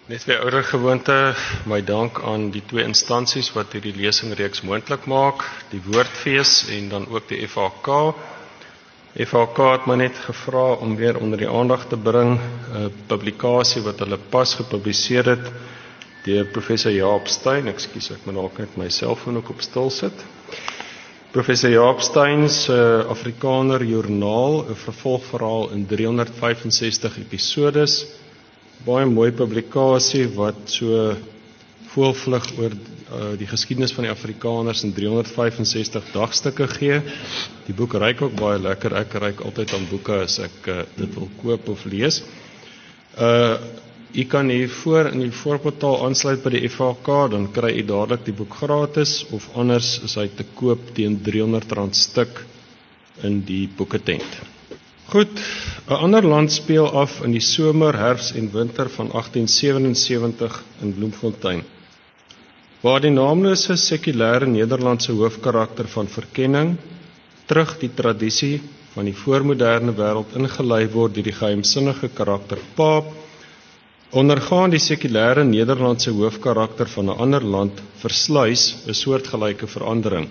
Net weer ouer gewoonte, my dank aan die twee instansies wat hierdie lesingreeks moontlik maak, die Woordfees en dan ook die FHK. FHK het my net gevra om weer onder die aandag te bring 'n publikasie wat hulle pas gepubliseer het deur professor Jaap Steyn. Ekskuus, ek moet dalk net my selfoon ook op stil sit. Professor Jaap Steyn se Afrikaner Joernaal, 'n vervolgverhaal in 365 episodes. Baie mooi publikasie wat so voelvlug oor die geskiedenis van die Afrikaners in 365 dagstukke gee. Die boek ruik ook baie lekker. Ek ruik altyd aan boeke as ek dit wil koop of lees. U kan hiervoor in die voorportaal aansluit by die FHK, dan kry u dadelik die boek gratis, of anders is hy te koop teen R300 stuk in die boeketent. Goed, 'n ander land speel af in die somer, herfs en winter van 1877 in Bloemfontein, waar die naamlose sekulêre Nederlandse hoofkarakter van verkenning terug die tradisie van die voormoderne wêreld ingelei word deur die geheimsinnige karakter Paap, ondergaan die sekulêre Nederlandse hoofkarakter van 'n ander land versluis 'n soortgelyke verandering.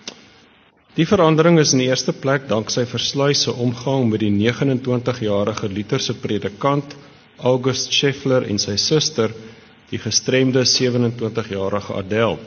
Die verandering is in die eerste plek danksy Versluis se omgang met die 29-jarige Lutherse predikant August Scheffler en sy suster, die gestremde 27-jarige Adèle.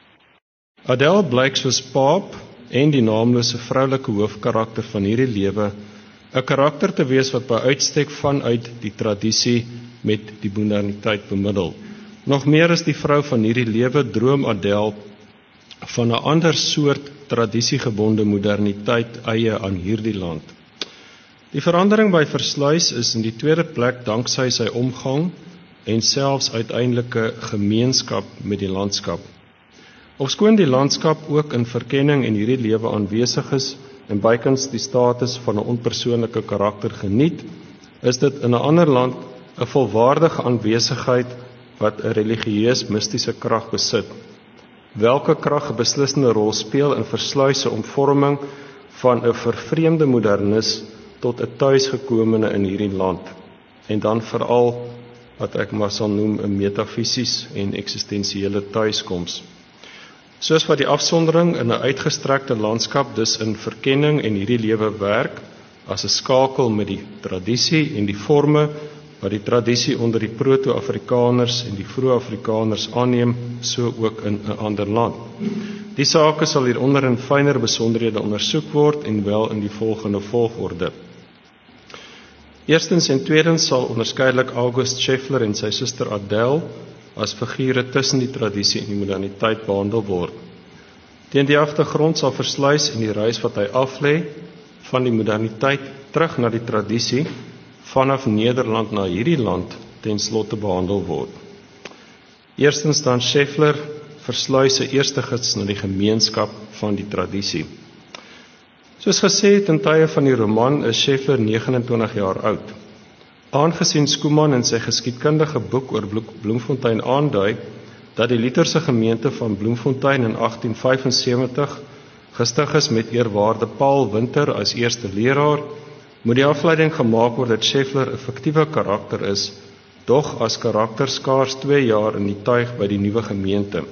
Adèle blyk soos Paap en die naamlose vroulike hoofkarakter van hierdie lewe 'n karakter te wees wat by uitstek vanuit die tradisie met die moderniteit bemiddel. Nog meer is die vrou van hierdie lewe droom Adèle van 'n ander soort tradisiegebonde moderniteit eie aan hierdie land. Die verandering by Versluis is in die tweede plek danksy sy omgang en selfs uiteindelike gemeenskap met die landskap. Ofskoon die landskap ook in verkenning en hierdie lewe aanwesig is en bykans die status van 'n onpersoonlike karakter geniet, is dit in 'n ander land 'n volwaardige aanwesigheid wat 'n religieus mistiese krag besit. Welke krag 'n beslissende rol speel in Versluis se omvorming van 'n vervreemde modernis tot 'n tuisgekomene in hierdie land, en dan veral wat ek maar sal noem 'n metafisies en eksistensiële tuiskoms. Soos wat die afsondering in 'n uitgestrekte landskap dus in verkenning en hierdie lewe werk as 'n skakel met die tradisie en die forme wat die tradisie onder die proto-Afrikaners en die vroeë Afrikaners aanneem, so ook in 'n ander land. Die sake sal hieronder in fyner besonderhede ondersoek word en wel in die volgende volgorde. Eerstens en tweedens sal onderskeidelik August Scheffler en sy suster Adèle as figure tussen die tradisie en die moderniteit behandel word. Teen die agtergrond sal Versluis en die reis wat hy aflê van die moderniteit terug na die tradisie vanaf Nederland na hierdie land ten slotte behandel word. Eerstens dan Scheffler, Versluis se eerste gids na die gemeenskap van die tradisie. Soos gesê, ten tye van die roman is Scheffler 29 jaar oud. Aangesien Schoeman in sy geskiedkundige boek oor Bloemfontein aandui dat die Lutherse gemeente van Bloemfontein in 1875 gestig is met eerwaarde Paul Winter as eerste leraar, moet die afleiding gemaak word dat Scheffler 'n fiktiewe karakter is, doch as karakter skaars 2 jaar in die tuig by die nuwe gemeente.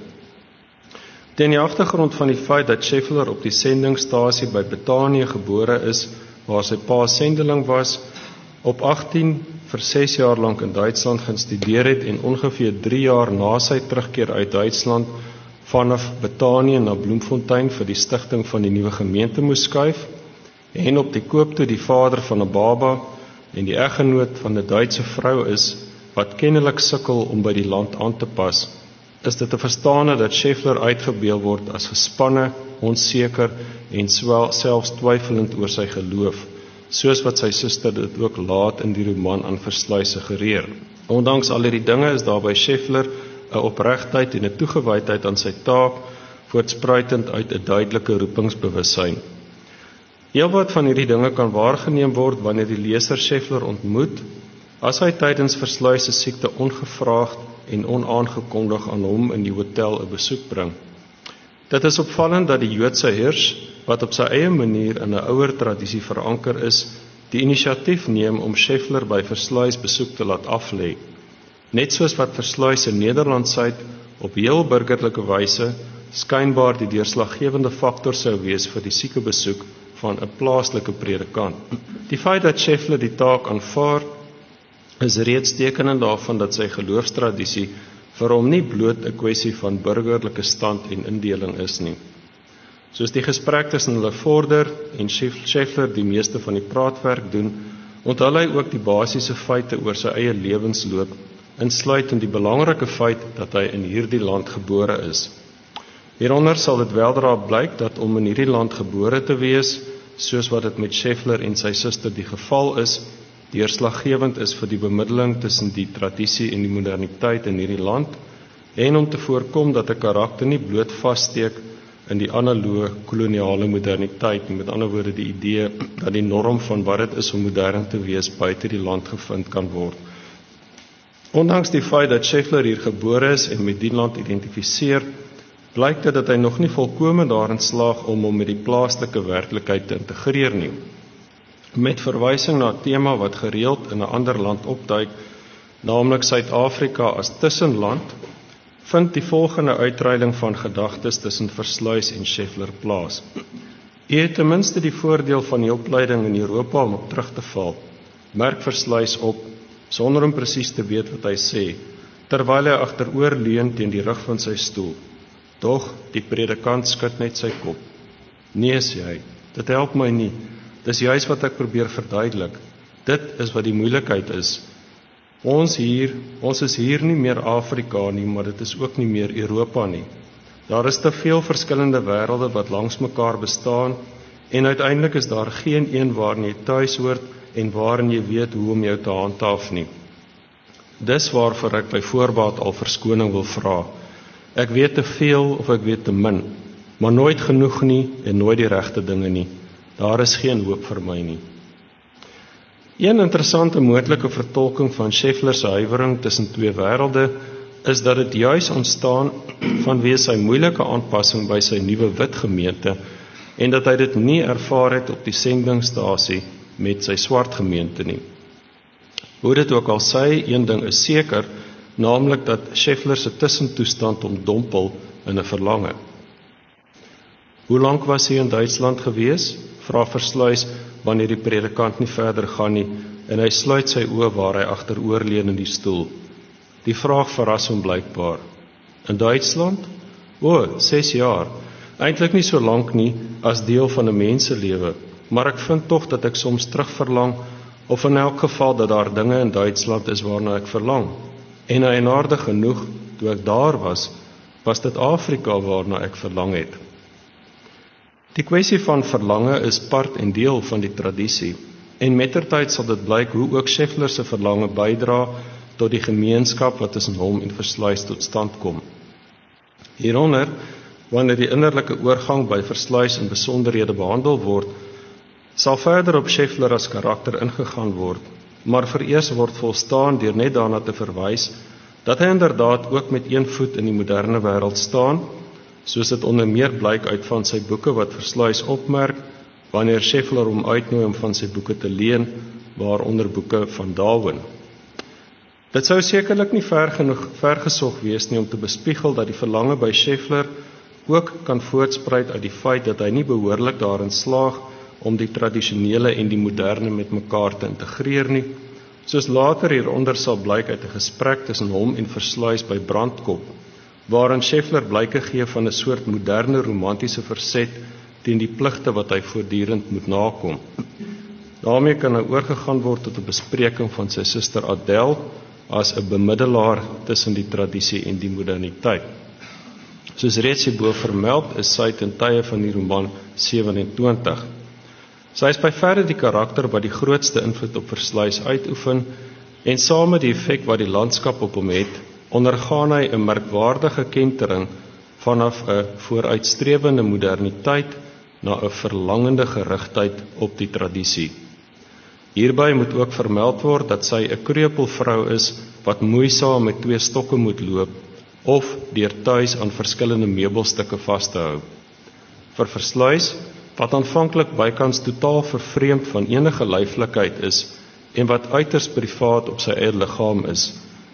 Teen die agtergrond van die feit dat Scheffler op die sendingstasie by Betanië gebore is, waar sy pa sendeling was, op 18 vir 6 jaar lank in Duitsland gaan studeer het en ongeveer 3 jaar na sy terugkeer uit Duitsland vanaf Betanië na Bloemfontein vir die stigting van die nuwe gemeente moes skuif, en op die koop toe die vader van 'n baba en die eggenoot van 'n Duitse vrou is, wat kennelik sukkel om by die land aan te pas, is dit te verstaan dat Scheffler uitgebeel word as gespanne, onseker en selfs twyfelend oor sy geloof, soos wat sy suster dit ook laat in die roman aan Versluis suggereer. Ondanks al hierdie dinge is daar by Scheffler 'n opregtheid en 'n toegewydheid aan sy taak, voortspruitend uit 'n duidelike roepingsbewussyn. Heelwat van hierdie dinge kan waargeneem word wanneer die leser Scheffler ontmoet, as hy tydens Versluis se siekte ongevraagd en onaangekondig aan hom in die hotel 'n besoek bring. Dit is opvallend dat die Joodse Hirsch, wat op sy eie manier in 'n ouer tradisie veranker is, die inisiatief neem om Scheffler by Versluis besoek te laat aflê. net soos wat Versluys in Nederlandsuid op heel burgerlike wyse skynbaar die deurslaggewende faktor sou wees vir die siekebesoek van 'n plaaslike predikant. Die feit dat Scheffler die taak aanvaar, is reeds tekenend daarvan dat sy geloofstradisie vir hom nie bloot 'n kwessie van burgerlike stand en indeling is nie. Soos die gesprek tussen hulle vorder en Scheffler die meeste van die praatwerk doen, onthul hy ook die basiese feite oor sy eie lewensloop, insluitend die belangrike feit dat hy in hierdie land gebore is. Hieronder sal dit weldra blyk dat om in hierdie land gebore te wees, soos wat dit met Scheffler en sy suster die geval is, deurslaggewend is vir die bemiddeling tussen die tradisie en die moderniteit in hierdie land, en om te voorkom dat 'n karakter nie bloot vassteek in die analoë koloniale moderniteit, met ander woorde die idee dat die norm van wat dit is om modern te wees buite die land gevind kan word. Ondanks die feit dat Scheffler hier gebore is en met die land identifiseer, blyk dit dat hy nog nie volkome daarin slaag om hom met die plaaslike werklikheid te integreer nie. Met verwysing na 'n tema wat gereeld in 'n ander land opduik, naamlik Suid-Afrika as tussenland, vind die volgende uitreiling van gedagtes tussen Versluys en Scheffler plaas. U het ten minste die voordeel van die opleiding in Europa om op terug te val, merk Versluys op, sonder om presies te weet wat hy sê, terwyl hy agteroor leun teen die rug van sy stoel. Doch die predikant skud net sy kop. Nee, sê hy, dit help my nie. Dis juis wat ek probeer verduidelik. Dit is wat die moeilikheid is. Ons is hier nie meer Afrika nie, maar dit is ook nie meer Europa nie. Daar is te veel verskillende wêrelde wat langs mekaar bestaan, en uiteindelik is daar geen een waarin jy tuis hoort en waarin jy weet hoe om jou te handhaaf nie. Dis waarvoor ek by voorbaat al verskoning wil vra. Ek weet te veel of ek weet te min, maar nooit genoeg nie en nooit die regte dinge nie. Daar is geen hoop vir my nie. Een interessante moontlike vertolking van Scheffler se huiwering tussen twee wêrelde is dat dit juis ontstaan vanweë sy moeilike aanpassing by sy nuwe wit gemeente en dat hy dit nie ervaar het op die sendingstasie met sy swart gemeente nie. Hoe dit ook al sy, een ding is seker, naamlik dat Scheffler se tussentoestand omdompel in 'n verlange. Hoe lank was hy in Duitsland gewees? Vra Versluys wanneer die predikant nie verder gaan nie en hy sluit sy oë waar hy agteroor leun in die stoel. Die vraag verras hom blykbaar. In Duitsland? 6 jaar. Eintlik nie so lank nie as deel van 'n menselewe, maar ek vind tog dat ek soms terugverlang, of in elk geval dat daar dinge in Duitsland is waarna ek verlang. En eienaardig genoeg, toe ek daar was dit Afrika waarna ek verlang het. Die kwessie van verlange is part en deel van die tradisie, en mettertyd sal dit blyk hoe ook Scheffler se verlange bydra tot die gemeenskap wat tussen hom en Versluys tot stand kom. Hieronder, wanneer die innerlike oorgang by Versluys in besonderhede behandel word, sal verder op Scheffler as karakter ingegaan word, maar vereers word volstaan deur net daarna te verwys dat hy inderdaad ook met een voet in die moderne wêreld staan, soos dit onder meer blyk uit van sy boeke wat Versluys opmerk, wanneer Scheffler hom uitnooi om van sy boeke te leen, waaronder boeke van Darwin. Dit sou sekerlik nie ver gesog wees nie om te bespiegel dat die verlange by Scheffler ook kan voortspruit uit die feit dat hy nie behoorlik daarin slaag om die tradisionele en die moderne met mekaar te integreer nie, soos later hieronder sal blyk uit 'n gesprek tussen hom en Versluys by Brandkop, waarin Scheffler blyke gee van 'n soort moderne romantiese verset teen die pligte wat hy voortdurend moet nakom. Daarmee kan nou oorgegaan word tot 'n bespreking van sy suster Adèle as 'n bemiddelaar tussen die tradisie en die moderniteit. Soos reeds hierbo vermeld, is sy ten tye van die roman 27. Sy is by verre die karakter wat die grootste invloed op Versluys uitoefen, en saam met die effek wat die landskap op hom het, ondergaan hy 'n merkwaardige kentering vanaf 'n vooruitstrewende moderniteit na 'n verlangende gerigtheid op die tradisie. Hierby moet ook vermeld word dat sy 'n kreupelvrou is wat moeisaam met 2 stokke moet loop of deur tuis aan verskillende meubelstukke vas te hou. Vir Versluys, wat aanvanklik bykans totaal vervreemd van enige lyflikheid is en wat uiters privaat op sy eie liggaam is,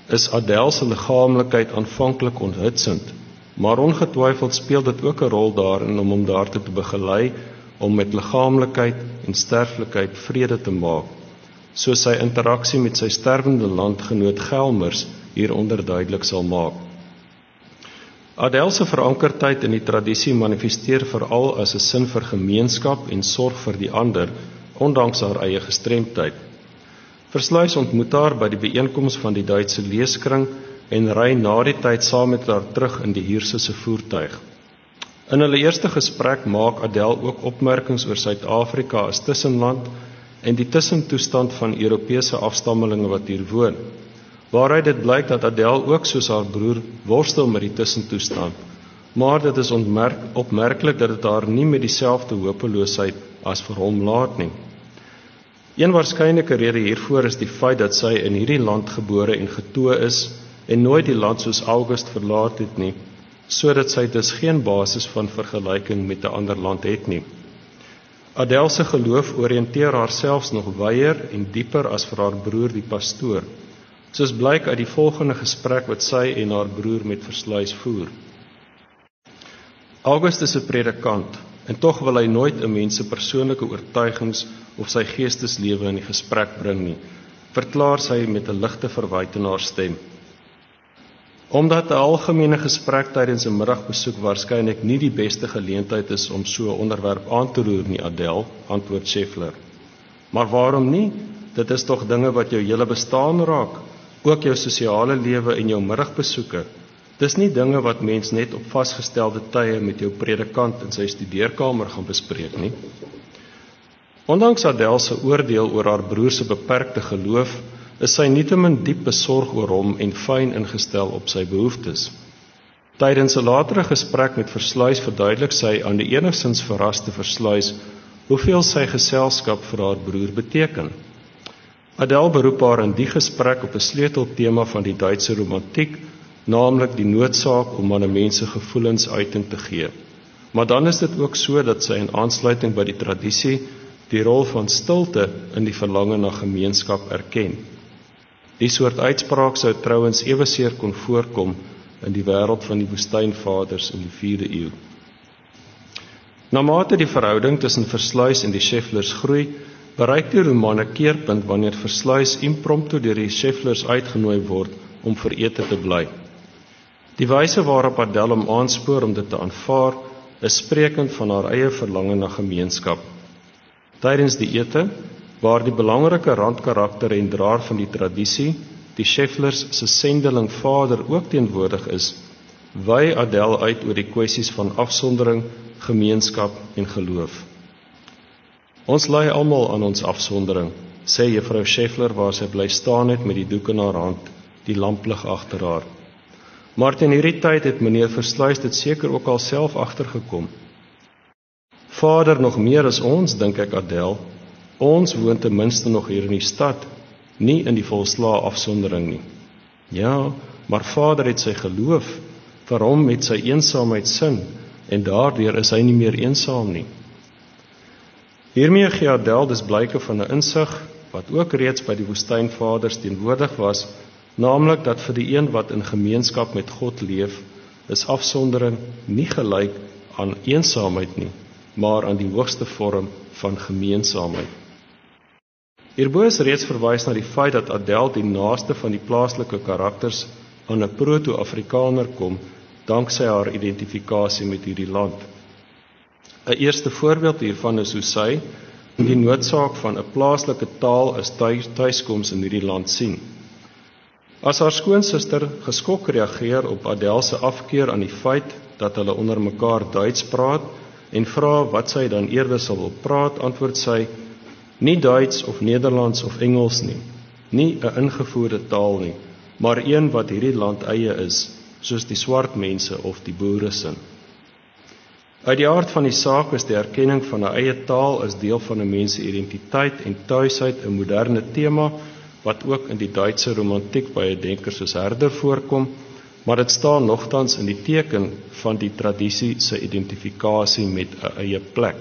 is Adele se liggaamlikheid aanvanklik onthutsend, maar ongetwyfeld speel dit ook 'n rol daarin om hom daartoe te begelei om met liggaamlikheid en sterflikheid vrede te maak, soos sy interaksie met sy sterwende landgenoot Gelmers hieronder duidelik sal maak. Adele se verankerdheid in die tradisie manifesteer veral as 'n sin vir gemeenskap en sorg vir die ander, ondanks haar eie gestremdheid. Versluys ontmoet haar by die byeenkoms van die Duitse leeskring en ry na die tyd saam met haar terug in die Hierse se voertuig. In hulle eerste gesprek maak Adele ook opmerkings oor Suid-Afrika as tussenland en die tussentoestand van Europese afstammelinge wat hier woon. Waaruit dit blyk dat Adele ook soos haar broer worstel met die tussentoestand, maar dit is opmerklik dat dit haar nie met dieselfde hopeloosheid as vir hom laat nie. Een waarskynlike rede hiervoor is die feit dat sy in hierdie land gebore en getoe is en nooit die land soos August verlaat het nie, sodat sy dus geen basis van vergelyking met 'n ander land het nie. Adele se geloof oriënteer haar selfs nog wyer en dieper as vir haar broer die pastoor, soos blyk uit die volgende gesprek wat sy en haar broer met Versluys voer. August is 'n predikant en tog wil hy nooit 'n mens se persoonlike oortuigings of sy geesteslewe in die gesprek bring nie, verklaar sy met 'n ligte verwyte in haar stem. Omdat 'n algemene gesprek tydens 'n middagbesoek waarskynlik nie die beste geleentheid is om so 'n onderwerp aan te roer nie, Adele, antwoord Scheffler. Maar waarom nie? Dit is tog dinge wat jou hele bestaan raak, ook jou sosiale lewe en jou middagbesoeke. Dis nie dinge wat mens net op vasgestelde tye met jou predikant in sy studeerkamer gaan bespreek nie. Ondanks Adele se oordeel oor haar broer se beperkte geloof, is sy nietemin diep besorg oor hom en fyn ingestel op sy behoeftes. Tydens 'n latere gesprek met Versluys verduidelik sy aan die enigstens verraste Versluys hoeveel sy geselskap vir haar broer beteken. Adele beroep haar in die gesprek op 'n sleuteltema van die Duitse romantiek, naamlik die noodsaak om aan 'n mens se gevoelens uiting te gee. Maar dan is dit ook so dat sy in aansluiting by die tradisie die rol van stilte in die verlange na gemeenskap erken. Die soort uitspraak sou trouens eweseer kon voorkom in die wêreld van die woestynvaders in die 4de eeu. Naarmate die verhouding tussen Versluys en die Schefflers groei, bereik die roman 'n keerpunt wanneer Versluys impromptu deur die Schefflers uitgenooi word om vir ete te bly. Die wyse waarop Adele hom aanspoor om dit te aanvaar, is sprekend van haar eie verlange na gemeenskap. Tydens die ete, waar die belangrike randkarakter en draer van die tradisie, die Schefflers se sendeling vader ook teenwoordig is, wy Adele uit oor die kwessies van afsondering, gemeenskap en geloof. Ons ly almal aan ons afsondering, sê juffrou Scheffler waar sy bly staan het met die doek in haar hand, die lamplig agter haar. Maar teen hierdie tyd het meneer Versluys dit seker ook al self agtergekom. Vader nog meer as ons, dink ek Adele. Ons woon ten minste nog hier in die stad, nie in die volslae afsondering nie. Ja, maar Vader het sy geloof, vir hom met sy eensaamheid sin, en daardeur is hy nie meer eensaam nie. Hiermee gee Adele dus blyke van 'n insig, wat ook reeds by die woestynvaders teenwoordig was, naamlik dat vir die een wat in gemeenskap met God leef, is afsondering nie gelyk aan eensaamheid nie, maar aan die hoogste vorm van gemeensaamheid. Hierbo is reeds verwys na die feit dat Adele die naaste van die plaaslike karakters aan 'n proto-Afrikaner kom, danksy haar identifikasie met hierdie land. 'n Eerste voorbeeld hiervan is hoe sy die noodsaak van 'n plaaslike taal as tuiskoms in hierdie land sien. As haar skoonsister geskok reageer op Adele se afkeer aan die feit dat hulle onder mekaar Duits praat en vra wat sy dan eerder sal wil praat, antwoord sy, nie Duits of Nederlands of Engels nie 'n ingevoerde taal nie, maar een wat hierdie land eie is, soos die swart mense of die boere sin. Uit die aard van die saak is die erkenning van 'n eie taal as deel van 'n mens se identiteit en tuisheid 'n moderne tema wat ook in die Duitse romantiek by 'n denker soos Herder voorkom, maar dit staan nogtans in die teken van die tradisie se identifikasie met 'n eie plek.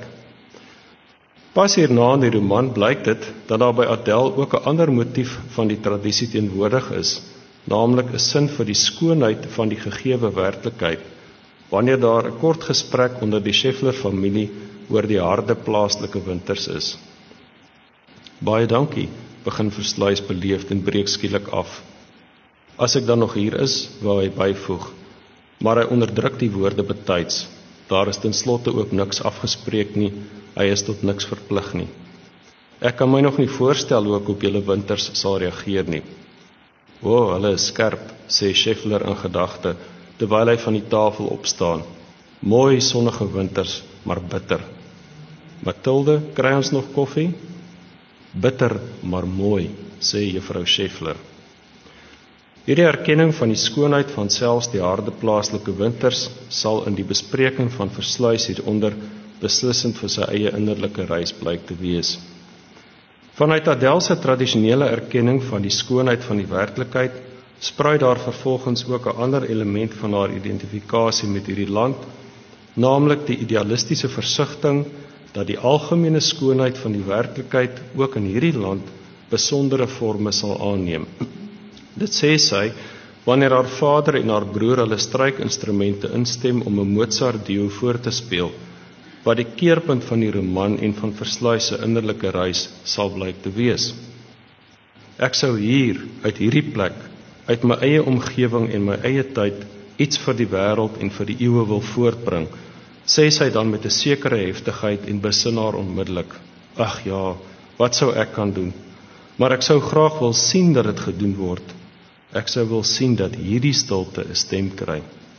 Pas hierna in die roman blyk dit dat daar by Adele ook 'n ander motief van die tradisie teenwoordig is, naamlik 'n sin vir die skoonheid van die gegewe werklikheid, wanneer daar 'n kort gesprek onder die Scheffler-familie oor die harde plaaslike winters is. Baie dankie, begin Versluys beleefd en breek skielik af. As ek dan nog hier is, wou hy byvoeg, maar hy onderdruk die woorde betyds. Daar is ten slotte ook niks afgespreek nie, hy is tot niks verplig nie. Ek kan my nog nie voorstel hoe ek op julle winters sal reageer nie. O, hulle is skerp, sê Scheffler in gedagte, terwyl hy van die tafel opstaan. Mooi sonnige winters, maar bitter. Mathilde, kry ons nog koffie? Bitter, maar mooi, sê juffrou Scheffler. Hierdie erkenning van die skoonheid van selfs die harde plaaslike winters sal in die bespreking van Versluys hieronder beslissend vir sy eie innerlike reis blyk te wees. Vanuit Adèle se tradisionele erkenning van die skoonheid van die werklikheid, spruit daar vervolgens ook 'n ander element van haar identifikasie met hierdie land, naamlik die idealistiese versigtiging dat die algemene skoonheid van die werklikheid ook in hierdie land besondere forme sal aanneem. Dit sê sy, wanneer haar vader en haar broer hulle strykinstrumente instem om 'n Mozart-duo voor te speel, wat die keerpunt van die roman en van Versluys se innerlike reis sal blyk te wees. Ek sou hier, uit hierdie plek, uit my eie omgewing en my eie tyd, iets vir die wêreld en vir die eeue wil voortbring, sê sy dan met 'n sekere heftigheid en besin haar onmiddellik. Ag ja, wat sou ek kan doen? Maar ek sou graag wil sien dat dit gedoen word. Ek sou wil sien dat hierdie stilte 'n stem kry.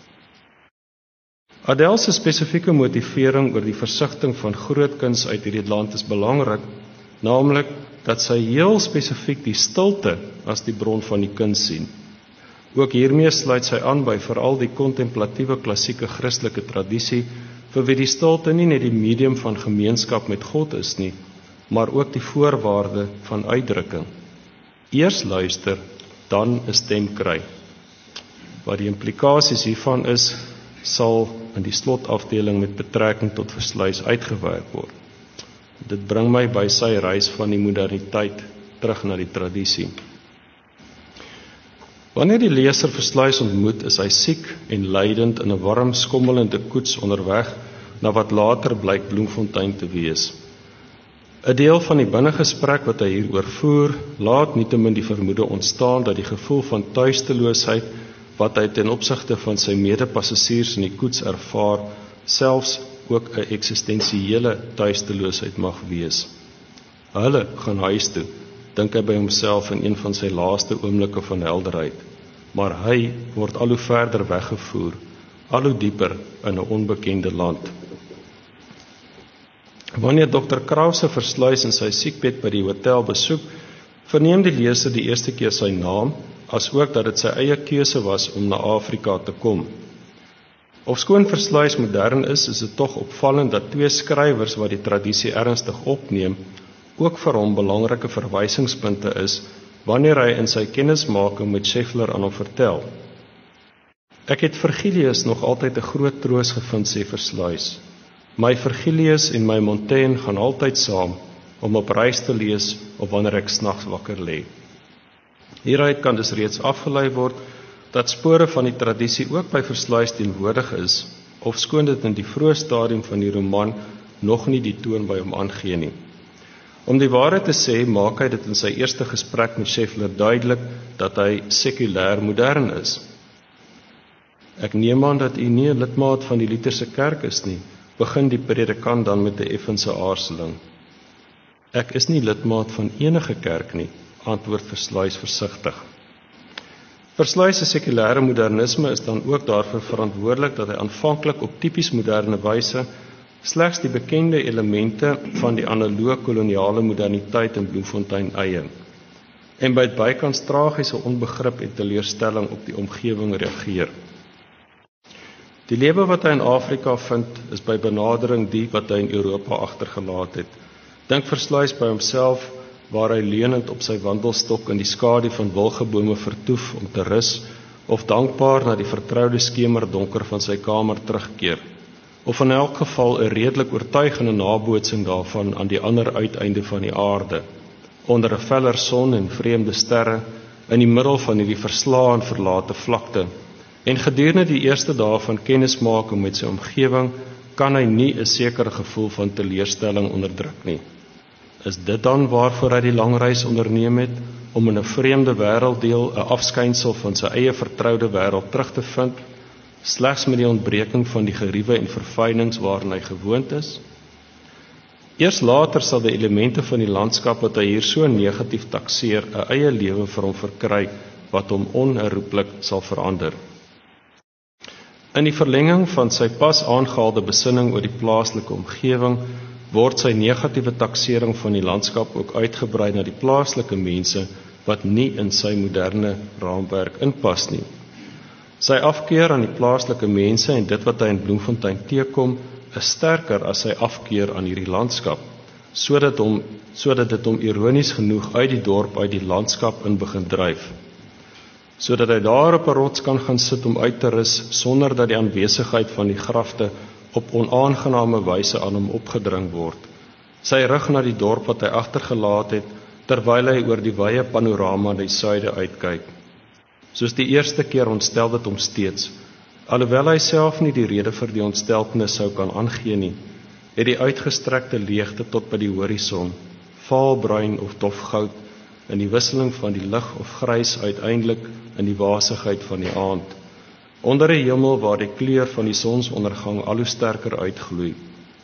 Adèle se spesifieke motivering oor die versigtiging van groot kuns uit hierdie land is belangrik, naamlik dat sy heel spesifiek die stilte as die bron van die kuns sien. Ook hiermee sluit sy aan by veral die kontemplatiewe klassieke Christelike tradisie, vir wie die stilte nie net die medium van gemeenskap met God is nie, maar ook die voorwaarde van uitdrukking. Eers luister, dan 'n stem kry. Wat die implikasies hiervan is, sal in die slotafdeling met betrekking tot Versluys uitgewerk word. Dit bring my by sy reis van die moderniteit terug na die tradisie. Wanneer die leser Versluys ontmoet, is hy siek en lydend in 'n warm, skommelende koets onderweg na wat later blyk Bloemfontein te wees. 'n Deel van die binnegesprek wat hy hieroor voer, laat nietemin die vermoede ontstaan dat die gevoel van tuisteloosheid wat hy ten opsigte van sy medepassasiers in die koets ervaar, selfs ook 'n eksistensiële tuisteloosheid mag wees. Hulle gaan huis toe, dink hy by homself in een van sy laaste oomblikke van helderheid, maar hy word al hoe verder weggevoer, al hoe dieper in 'n onbekende land. Wanneer Dr. Krause Versluys in sy siekbed by die hotel besoek, verneem die leser die eerste keer sy naam, as ook dat dit sy eie keuse was om na Afrika te kom. Ofskoon Versluys modern is dit tog opvallend dat twee skrywers wat die tradisie ernstig opneem, ook vir hom belangrike verwysingspunte is, wanneer hy in sy kennismaking met Scheffler aan hom vertel. Ek het Virgilius nog altyd 'n groot troos gevind, sê Versluys. My Virgilius en my Montaigne gaan altyd saam, om op reis te lees of wanneer ek snags wakker lê. Hieruit kan dus reeds afgelei word dat spore van die tradisie ook by Versluys teenwoordig is, ofskoon dit in die vroeë stadium van die roman nog nie die toon by hom aangee nie. Om die waarheid te sê, maak hy dit in sy eerste gesprek met Scheffler duidelik dat hy sekulêr modern is. Ek neem aan dat u nie 'n lidmaat van die Lutherse kerk is nie, begin die predikant dan met 'n effense aarzeling. Ek is nie lidmaat van enige kerk nie, antwoord Versluys versigtig. Versluys se sekulêre modernisme is dan ook daarvoor verantwoordelik dat hy aanvanklik op tipies moderne wyse slegs die bekende elemente van die analoë koloniale moderniteit in Bloemfontein eie, en by bykans tragiese onbegrip en teleurstelling op die omgewing reageer. Die lewe wat hy in Afrika vind, is by benadering die wat hy in Europa agtergelaat het. Dink Versluys by homself, waar hy leunend op sy wandelstok in die skadu van wilgebome vertoef om te rus, of dankbaar na die vertroude skemerdonker van sy kamer terugkeer, of in elk geval 'n redelik oortuigende nabootsing daarvan aan die ander uiteinde van die aarde, onder 'n feller son en vreemde sterre, in die middel van hierdie verslae en verlate vlakte. En gedurende die eerste dae van kennismaking met sy omgewing, kan hy nie 'n sekere gevoel van teleurstelling onderdruk nie. Is dit dan waarvoor hy die lang reis onderneem het, om in 'n vreemde wêrelddeel 'n afskynsel van sy eie vertroude wêreld terug te vind, slegs met die ontbreking van die geriewe en verfynings waaraan hy gewoond is? Eers later sal die elemente van die landskap wat hy hier so negatief takseer, 'n eie lewe vir hom verkry, wat hom onherroepelik sal verander. In die verlenging van sy pas aangehaalde besinning oor die plaaslike omgewing, word sy negatiewe taksering van die landskap ook uitgebrei na die plaaslike mense wat nie in sy moderne raamwerk inpas nie. Sy afkeer aan die plaaslike mense en dit wat hy in Bloemfontein teekom, is sterker as sy afkeer aan hierdie landskap, sodat dit hom ironies genoeg uit die dorp, uit die landskap in begin dryf. Sodat hy daar op 'n rots kan gaan sit om uit te rus, sonder dat die aanwesigheid van die grafte op onaangename wyse aan hom opgedring word. Sy rug na die dorp wat hy agtergelaat het, terwyl hy oor die wye panorama na die suide uitkyk. Soos die eerste keer ontstel dit hom steeds, alhoewel hy self nie die rede vir die ontsteltenis sou kan aangee nie, het die uitgestrekte leegte tot by die horison, vaalbruin of dofgoud, in die wisseling van die lig of grys uiteindelik in die wasigheid van die aand, onder 'n hemel waar die kleur van die sonsondergang al hoe sterker uitgloei.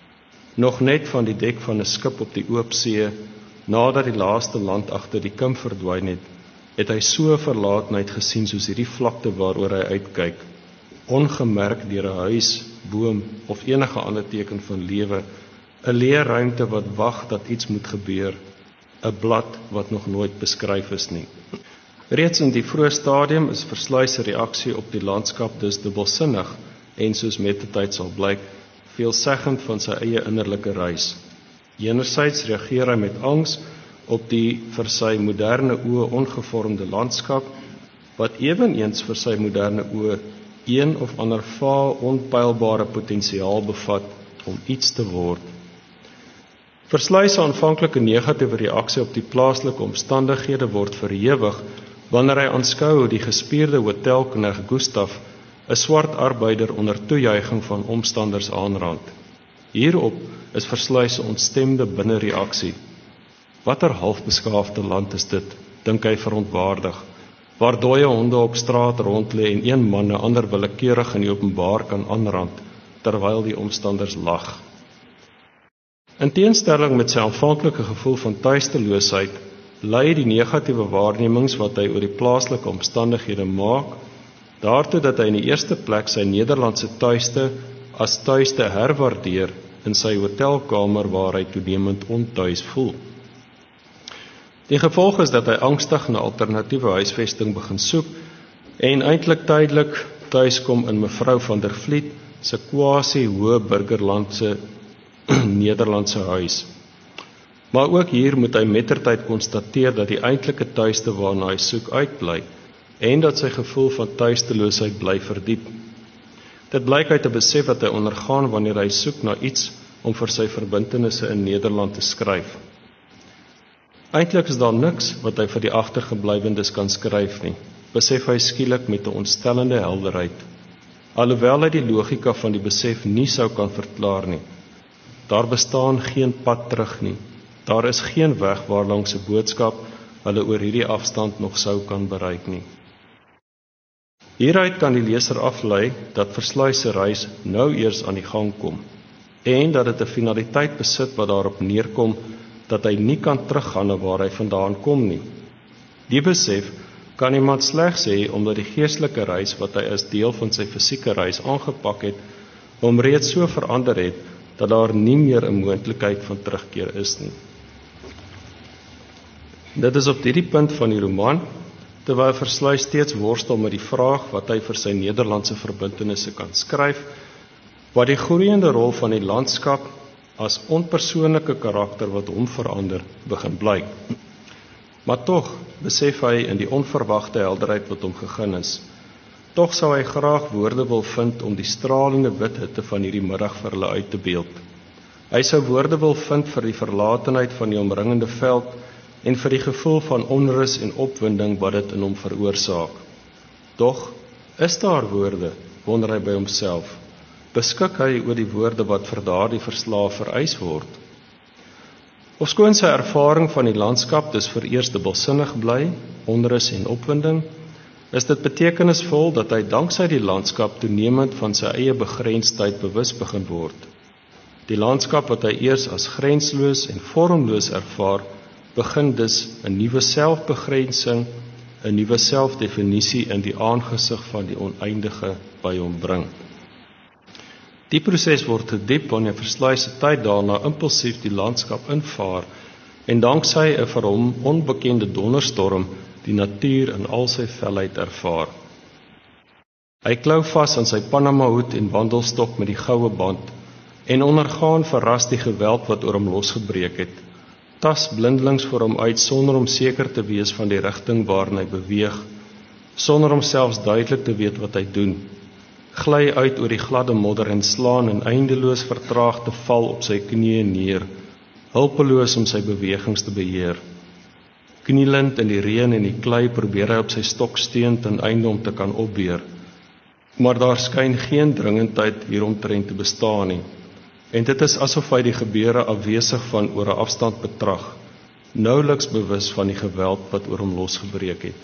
Nog net van die dek van 'n skip op die oop see, nadat die laaste land agter die kim verdwyn het hy so verlatenheid gesien soos hierdie vlakte waaroor hy uitkyk, ongemerk deur 'n huis, boom of enige ander teken van lewe, 'n leë ruimte wat wag dat iets moet gebeur, 'n blad wat nog nooit beskryf is nie. Reeds in die vroeë stadium is Versluys se reaksie op die landskap dus dubbelsinnig en soos met die tyd sal blyk, veelzeggend van sy eie innerlike reis. Enerzijds reageer hy met angs op die vir sy moderne oë ongevormde landskap, wat eweneens vir sy moderne oë een of ander vaal onpylbare potensiaal bevat om iets te word. Versluys se aanvanklike negatiewe reaksie op die plaaslike omstandighede word verhewig wanneer hy aanskou hoe die gespierde hotelknegt Gustaf 'n swart arbeider onder toejuiging van omstanders aanrand. Hierop is Versluys se ontstemde binnereaksie. Watter halfbeskaafde land is dit, dink hy verontwaardig, waar dooie honde op straat rondlê en een man 'n ander willekeurig in die openbaar kan aanrand, terwyl die omstanders lag. In teenstelling met sy aanvanklike gevoel van tuisteloosheid, lei die negatiewe waarnemings wat hy oor die plaaslike omstandighede maak, daartoe dat hy in die eerste plek sy Nederlandse tuiste as tuiste herwaardeer in sy hotelkamer waar hy toenemend ontuis voel. Die gevolg is dat hy angstig na alternatiewe huisvesting begin soek en eintlik tydelik tuiskom in mevrou van der Vliet se quasi-hoë burgerlandse Nederlandse huis. Maar ook hier moet hy mettertyd konstateer dat die eintlike tuiste waarna hy soek uitbly en dat sy gevoel van tuisteloosheid bly verdiep. Dit blyk uit 'n besef wat hy ondergaan wanneer hy soek na iets om vir sy verbintenisse in Nederland te skryf. Eintlik is daar niks wat hy vir die agtergeblywendes kan skryf nie, besef hy skielik met 'n ontstellende helderheid, alhoewel hy die logika van die besef nie sou kan verklaar nie. Daar bestaan geen pad terug nie. Daar is geen weg waarlangs 'n boodskap hulle oor hierdie afstand nog sou kan bereik nie. Hieruit kan die leser aflei dat Versluys se reis nou eers aan die gang kom en dat dit 'n finaliteit besit wat daarop neerkom dat hy nie kan teruggaan na waar hy vandaan kom nie. Die besef kan iemand slegs hê omdat die geestelike reis wat hy as deel van sy fisieke reis aangepak het, hom reeds so verander het dat daar nie meer 'n moontlikheid van terugkeer is nie. Dit is op hierdie punt van die roman, terwyl Versluys steeds worstel met die vraag wat hy vir sy Nederlandse verbintenisse kan skryf, wat die groeiende rol van die landskap as onpersoonlike karakter wat hom verander begin blyk. Maar tog besef hy in die onverwagte helderheid wat hom gegee is. Tog sou hy graag woorde wil vind om die stralende wit hitte van hierdie middag vir hulle uit te beeld. Hy sou woorde wil vind vir die verlatenheid van die omringende veld en vir die gevoel van onrus en opwinding wat dit in hom veroorsaak. Tog is daar woorde, wonder hy by homself. Beskik hy oor die woorde wat vir daardie verslae vereis word? Ofskoon sy ervaring van die landskap dus vereers dubbelsinnig bly, onrus en opwinding, is dit betekenisvol dat hy danksy die landskap toenemend van sy eie begrensdheid bewus begin word. Die landskap wat hy eers as grensloos en vormloos ervaar, begin dus 'n nuwe selfbegrensing, 'n nuwe selfdefinisie in die aangesig van die oneindige by hom bring. Die proses word te diep wanneer Versluys se tyd daarna impulsief die landskap invaar en danksy 'n vir hom onbekende donderstorm die natuur in al sy felheid ervaar. Hy klou vas aan sy Panama hoed en wandelstok met die goue band en ondergaan verras die geweld wat oor hom losgebreek het, tas blindelings voor hom uit sonder om seker te wees van die rigting waarin hy beweeg, sonder om selfs duidelik te weet wat hy doen, gly uit oor die gladde modder en slaan en eindeloos vertraag te val op sy knieë neer, hulpeloos om sy bewegings te beheer. Knielend in die reën en die klei probeer hy op sy stok steun ten einde om te kan opbeer, maar daar skyn geen dringendheid hieromtrent te bestaan nie, en dit is asof hy die gebeure afwesig van oor 'n afstand betrag, nouweliks bewus van die geweld wat oor hom losgebreek het.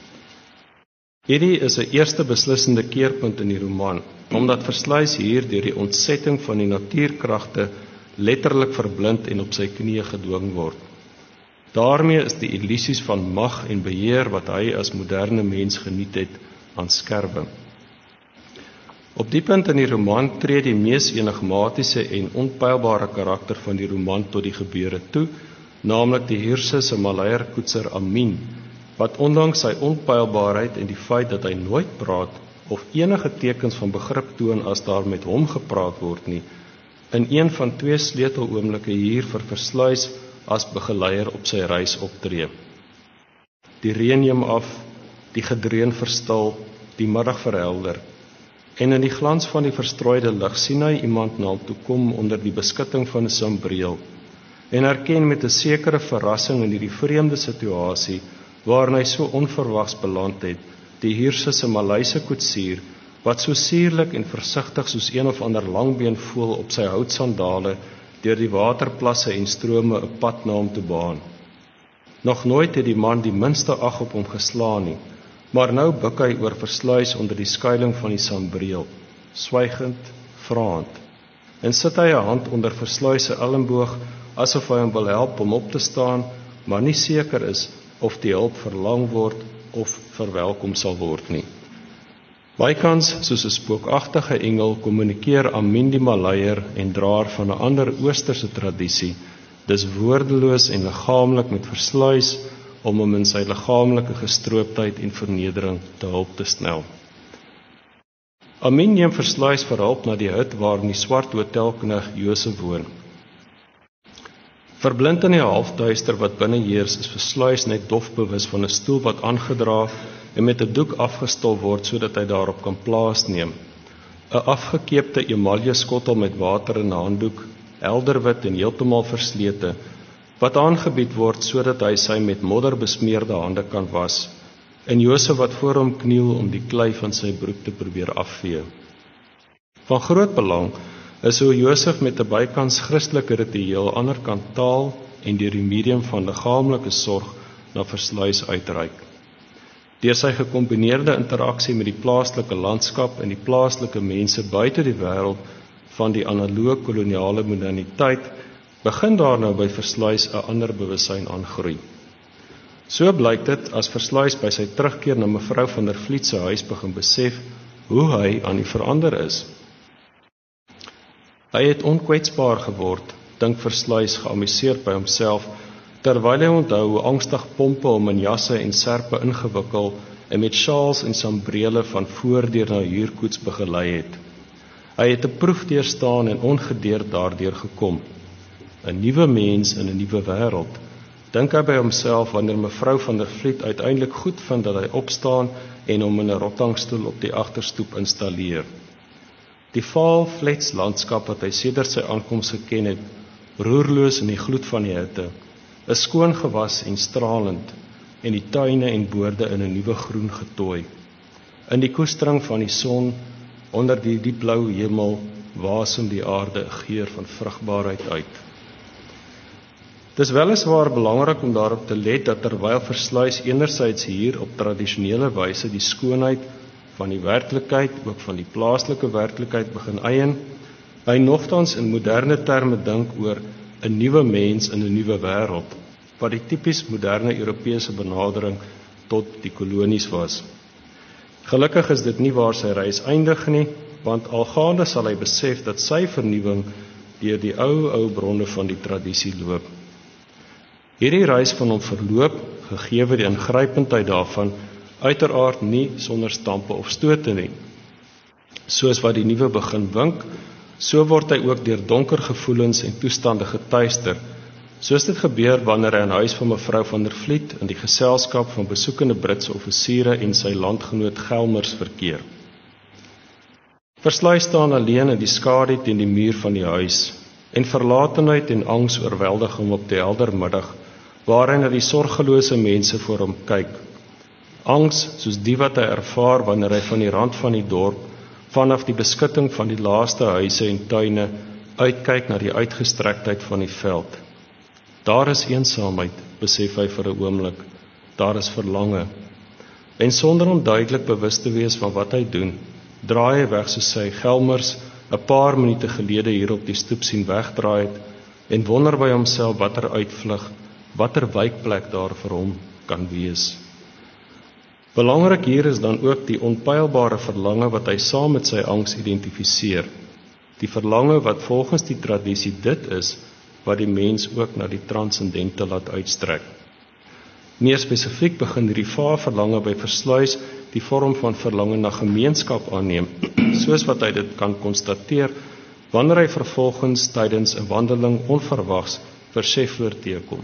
Hierdie is 'n eerste beslissende keerpunt in die roman, omdat Versluys hier deur die ontsetting van die natuurkragte letterlik verblind en op sy knieë gedwing word. Daarmee is die illusies van mag en beheer wat hy as moderne mens geniet het, aan skerwe. Op die punt in die roman tree die mees enigmatiese en onpylbare karakter van die roman tot die gebeure toe, naamlik die Hierse se Malaierkoetser Amin, wat ondanks sy onpylbaarheid en die feit dat hy nooit praat of enige tekens van begrip toon as daar met hom gepraat word nie, in een van 2 sleuteloomblikke hier vir Versluys as begeleier op sy reis optree. Die reën neem af, die gedreun verstil, die middag verhelder, en in die glans van die verstrooide lig sien hy iemand na hom toe kom onder die beskutting van 'n sambreel, en erken met 'n sekere verrassing in hierdie vreemde situasie, waarin hy so onverwags beland het, die Hierse se Malayse koetsier, wat so suurlik en versigtig soos een of ander langbeen voël op sy houtsandale deur die waterplasse en strome 'n pad na hom toe baan. Nog nooit het die man die minste ag op hom geslaan nie, maar nou buk hy oor Versluys onder die skuiling van die sambreel, swygend, vraand, en sit hy 'n hand onder Versluys se elmboog, asof hy hom wil help om op te staan, maar nie seker is of die hulp verlang word of verwelkom sal word nie. Bykans, soos 'n spookagtige engel, kommunikeer Amin die Maleier en draer van 'n ander oosterse tradisie, dis woordeloos en liggaamlik met Versluys, om hom in sy liggaamlike gestrooptheid en vernedering te hulp te snel. Amin neem Versluys vir hulp na die hut waarin die swart hotelknegt Josef woon. Verblind in die halfduister wat binne heers, is Versluys net dof bewus van 'n stoel wat aangedra en met 'n doek afgestol word sodat hy daarop kan plaasneem. 'n Afgekeepte emalje skottel met water in 'n handdoek, helderwit en heeltemal verslete, wat aangebied word sodat hy sy met modder besmeerde hande kan was, en Josef wat voor hom kniel om die klei van sy broek te probeer afvee. Van groot belang is hoe Josef met 'n bykans Christelike ritueel anderkant taal en deur die medium van liggaamlike sorg na Versluys uitreik. Deur sy gekombineerde interaksie met die plaaslike landskap en die plaaslike mense buite die wêreld van die analoë koloniale moderniteit, begin daar nou by Versluys 'n ander bewussyn aangroei. So blyk dit as Versluys by sy terugkeer na mevrou van der Vliet se huis begin besef hoe hy aan die verander is. Hy het onkwetsbaar geword, dink Versluys geamuseerd by homself, terwyl hy onthou hoe angstig pompe hom in jasse en serpe ingewikkel en met sjaals en sambrele van voordeur na huurkoets begelei het. Hy het 'n proef deurstaan en ongedeerd daardeur gekom. 'n Nuwe mens in 'n nuwe wêreld, dink hy by homself wanneer mevrou van der Vliet uiteindelik goed vind dat hy opstaan en hom in 'n rottangstoel op die agterstoep installeer. Die vaal fletslandskap wat hy sedert sy aankoms geken het, roerloos in die gloed van die hitte, 'n skoon gewas en stralend, en die tuine en boorde in 'n nuwe groen getooi. In die koestering van die son, onder die diepblou hemel, wasem die aarde 'n geur van vrugbaarheid uit. Dis weliswaar belangrik om daarop te let dat terwyl Versluys enerzijds hier op tradisionele wyse die skoonheid van die werklikheid, ook van die plaaslike werklikheid begin eien, hy nogtans in moderne terme dink oor 'n nuwe mens in 'n nuwe wêreld, wat die tipies moderne Europese benadering tot die kolonies was. Gelukkig is dit nie waar sy reis eindig nie, want algaande sal hy besef dat sy vernuwing deur die ou bronne van die tradisie loop. Hierdie reis van hom verloop, gegee die ingrypendheid daarvan, uiteraard nie sonder stampe of stote nie. Soos wat die nuwe begin wink, so word hy ook deur donker gevoelens en toestande getuister, soos dit gebeur wanneer hy in huis van mevrou van der Vliet in die geselskap van besoekende Britse offisiere en sy landgenoot Gelmers verkeer. Versluys staan alleen in die skadu teen die muur van die huis, en verlatenheid en angs oorweldig hom op die helder middag, waar hy na die sorgelose mense voor hom kyk. Angs soos die wat hy ervaar wanneer hy van die rand van die dorp, vanaf die beskutting van die laaste huise en tuine, uitkyk na die uitgestrektheid van die veld. Daar is eensaamheid, besef hy vir 'n oomblik. Daar is verlange. En sonder om duidelik bewus te wees van wat hy doen, draai hy weg soos sy Gelmers 'n paar minute gelede hier op die stoep sien wegdraai het, en wonder by homself watter uitvlug, watter wijkplek daar vir hom kan wees. Belangrik hier is dan ook die onpylbare verlange wat hy saam met sy angs identifiseer. Die verlange wat volgens die tradisie dit is, wat die mens ook na die transcendente laat uitstrek. Meer spesifiek begin hierdie verlange by Versluys die vorm van verlange na gemeenskap aanneem, soos wat hy dit kan konstateer, wanneer hy vervolgens tydens 'n wandeling onverwags vir Scheffler teekom.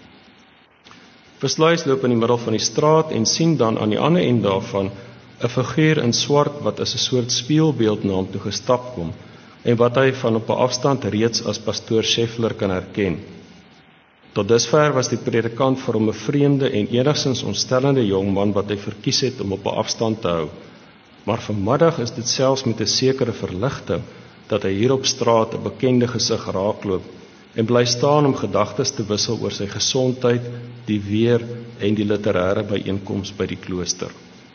Versluys loop in die middel van die straat en sien dan aan die ander end daarvan 'n figuur in swart wat as 'n soort spieelbeeld na hom toe gestap kom, en wat hy van op 'n afstand reeds as pastoor Scheffler kan herken. Tot dusver was die predikant vir hom 'n vreemde en enigstens ontstellende jong man wat hy verkies het om op 'n afstand te hou. Maar vanmiddag is dit selfs met 'n sekere verligting dat hy hier op straat 'n bekende gesig raakloop en bly staan om gedagtes te wissel oor sy gesondheid, die weer en die literêre byeenkoms by die klooster.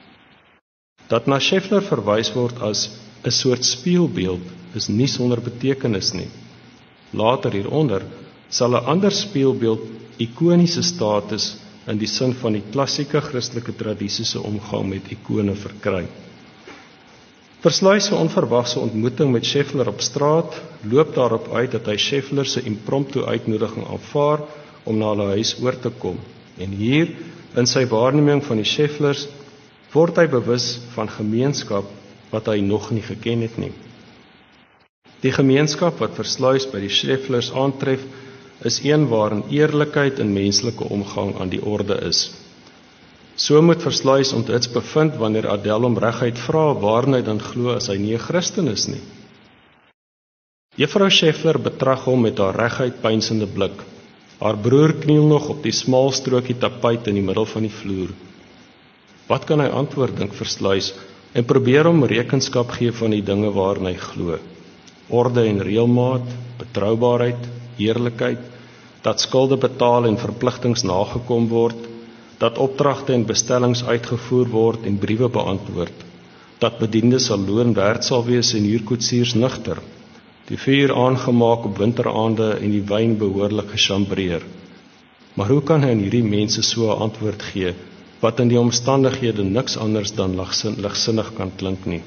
Dat na Scheffler verwys word as 'n soort spieelbeeld is nie sonder betekenis nie. Later hieronder sal 'n ander spieelbeeld ikoniese status in die sin van die klassieke Christelike tradisie se omgang met ikone verkry. Versluys se onverwagse ontmoeting met Scheffler op straat loop daarop uit dat hy Scheffler se impromptu uitnodiging aanvaar om na hulle huis oor te kom. En hier, in sy waarneming van die Schefflers, word hy bewus van gemeenskap wat hy nog nie geken het nie. Die gemeenskap wat Versluys by die Schefflers aantref, is een waarin eerlikheid en menslike omgang aan die orde is. So moet Versluys onthits bevind wanneer Adèle hom reguit vra waarin hy dan glo as hy nie 'n Christen is nie. Juffrou Scheffler betrag hom met haar reguit pynsende blik. Haar broer kniel nog op die smal strokie tapuit in die middel van die vloer. Wat kan hy antwoord, dink Versluys, en probeer hom rekenskap gee van die dinge waarin hy glo. Orde en reëlmaat, betroubaarheid, eerlikheid, dat skulde betaal en verpligtings nagekom word, dat opdragte en bestellings uitgevoer word en briewe beantwoord, dat bediendes sal loon werd sal wees en huurkoetsiers nugter, die vuur aangemaak op winteraande en die wyn behoorlik gechambreer. Maar hoe kan hy aan hierdie mense so 'n antwoord gee, wat in die omstandighede niks anders dan ligsinnig kan klink nie?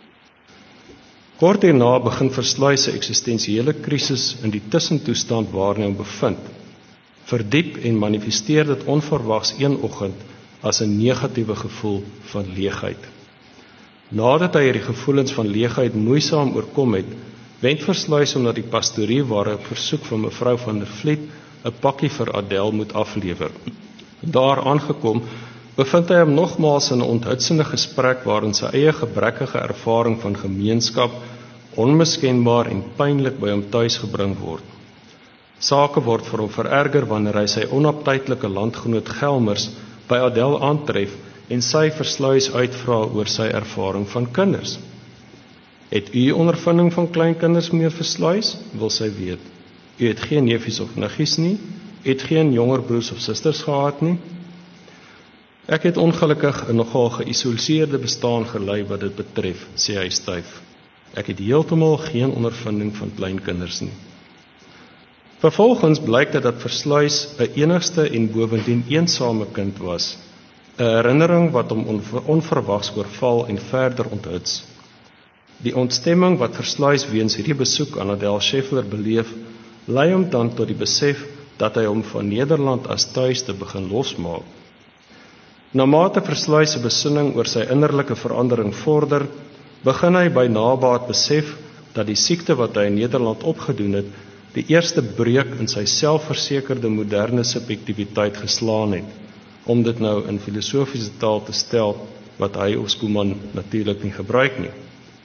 Kort hierna begin Versluys se eksistensiële krisis in die tussentoestand waarin hy hom bevind. Verdiep en manifesteer dit onverwags een oggend as 'n negatiewe gevoel van leegheid. Nadat hy hierdie gevoelens van leegheid moeisaam oorkom het, wend Versluys hom na die pastorie waar hy op versoek van mevrou van der Vliet 'n pakkie vir Adèle moet aflewer. Daar aangekom, bevind hy hom nogmaals in 'n onthutsende gesprek waarin sy eie gebrekkige ervaring van gemeenskap onmiskenbaar en pynlik by hom tuis gebring word. Sake word vir hom vererger wanneer hy sy onaptydelike landgenoot Gelmers by Adel aantref en sy versluis uitvra oor sy ervaring van kinders. Het u ondervinding van kleinkinders, meneer Versluis? Wil sy weet. U het geen neefies of niggies nie, het geen jonger broers of susters gehad nie. Ek het ongelukkig 'n nogal geïsoleerde bestaan gelei wat dit betref, sê hy styf. Ek het heeltemal geen ondervinding van kleinkinders nie. Vervolgens blyk dit dat Versluis 'n enigste en bovendien eensame kind was, 'n herinnering wat hom onverwags oorval en verder onthuts. Die ontstemming wat Versluis weens hierdie besoek aan Adel Scheffler beleef, lei hom dan tot die besef dat hy hom van Nederland as tuiste begin losmaak. Naarmate Versluis se besinning oor sy innerlike verandering vorder, begin hy by nabaat besef dat die siekte wat hy in Nederland opgedoen het, die eerste breuk in sy selfversekerde moderne subjektiwiteit geslaan het, om dit nou in filosofiese taal te stel, wat hy of Schoeman natuurlik nie gebruik nie.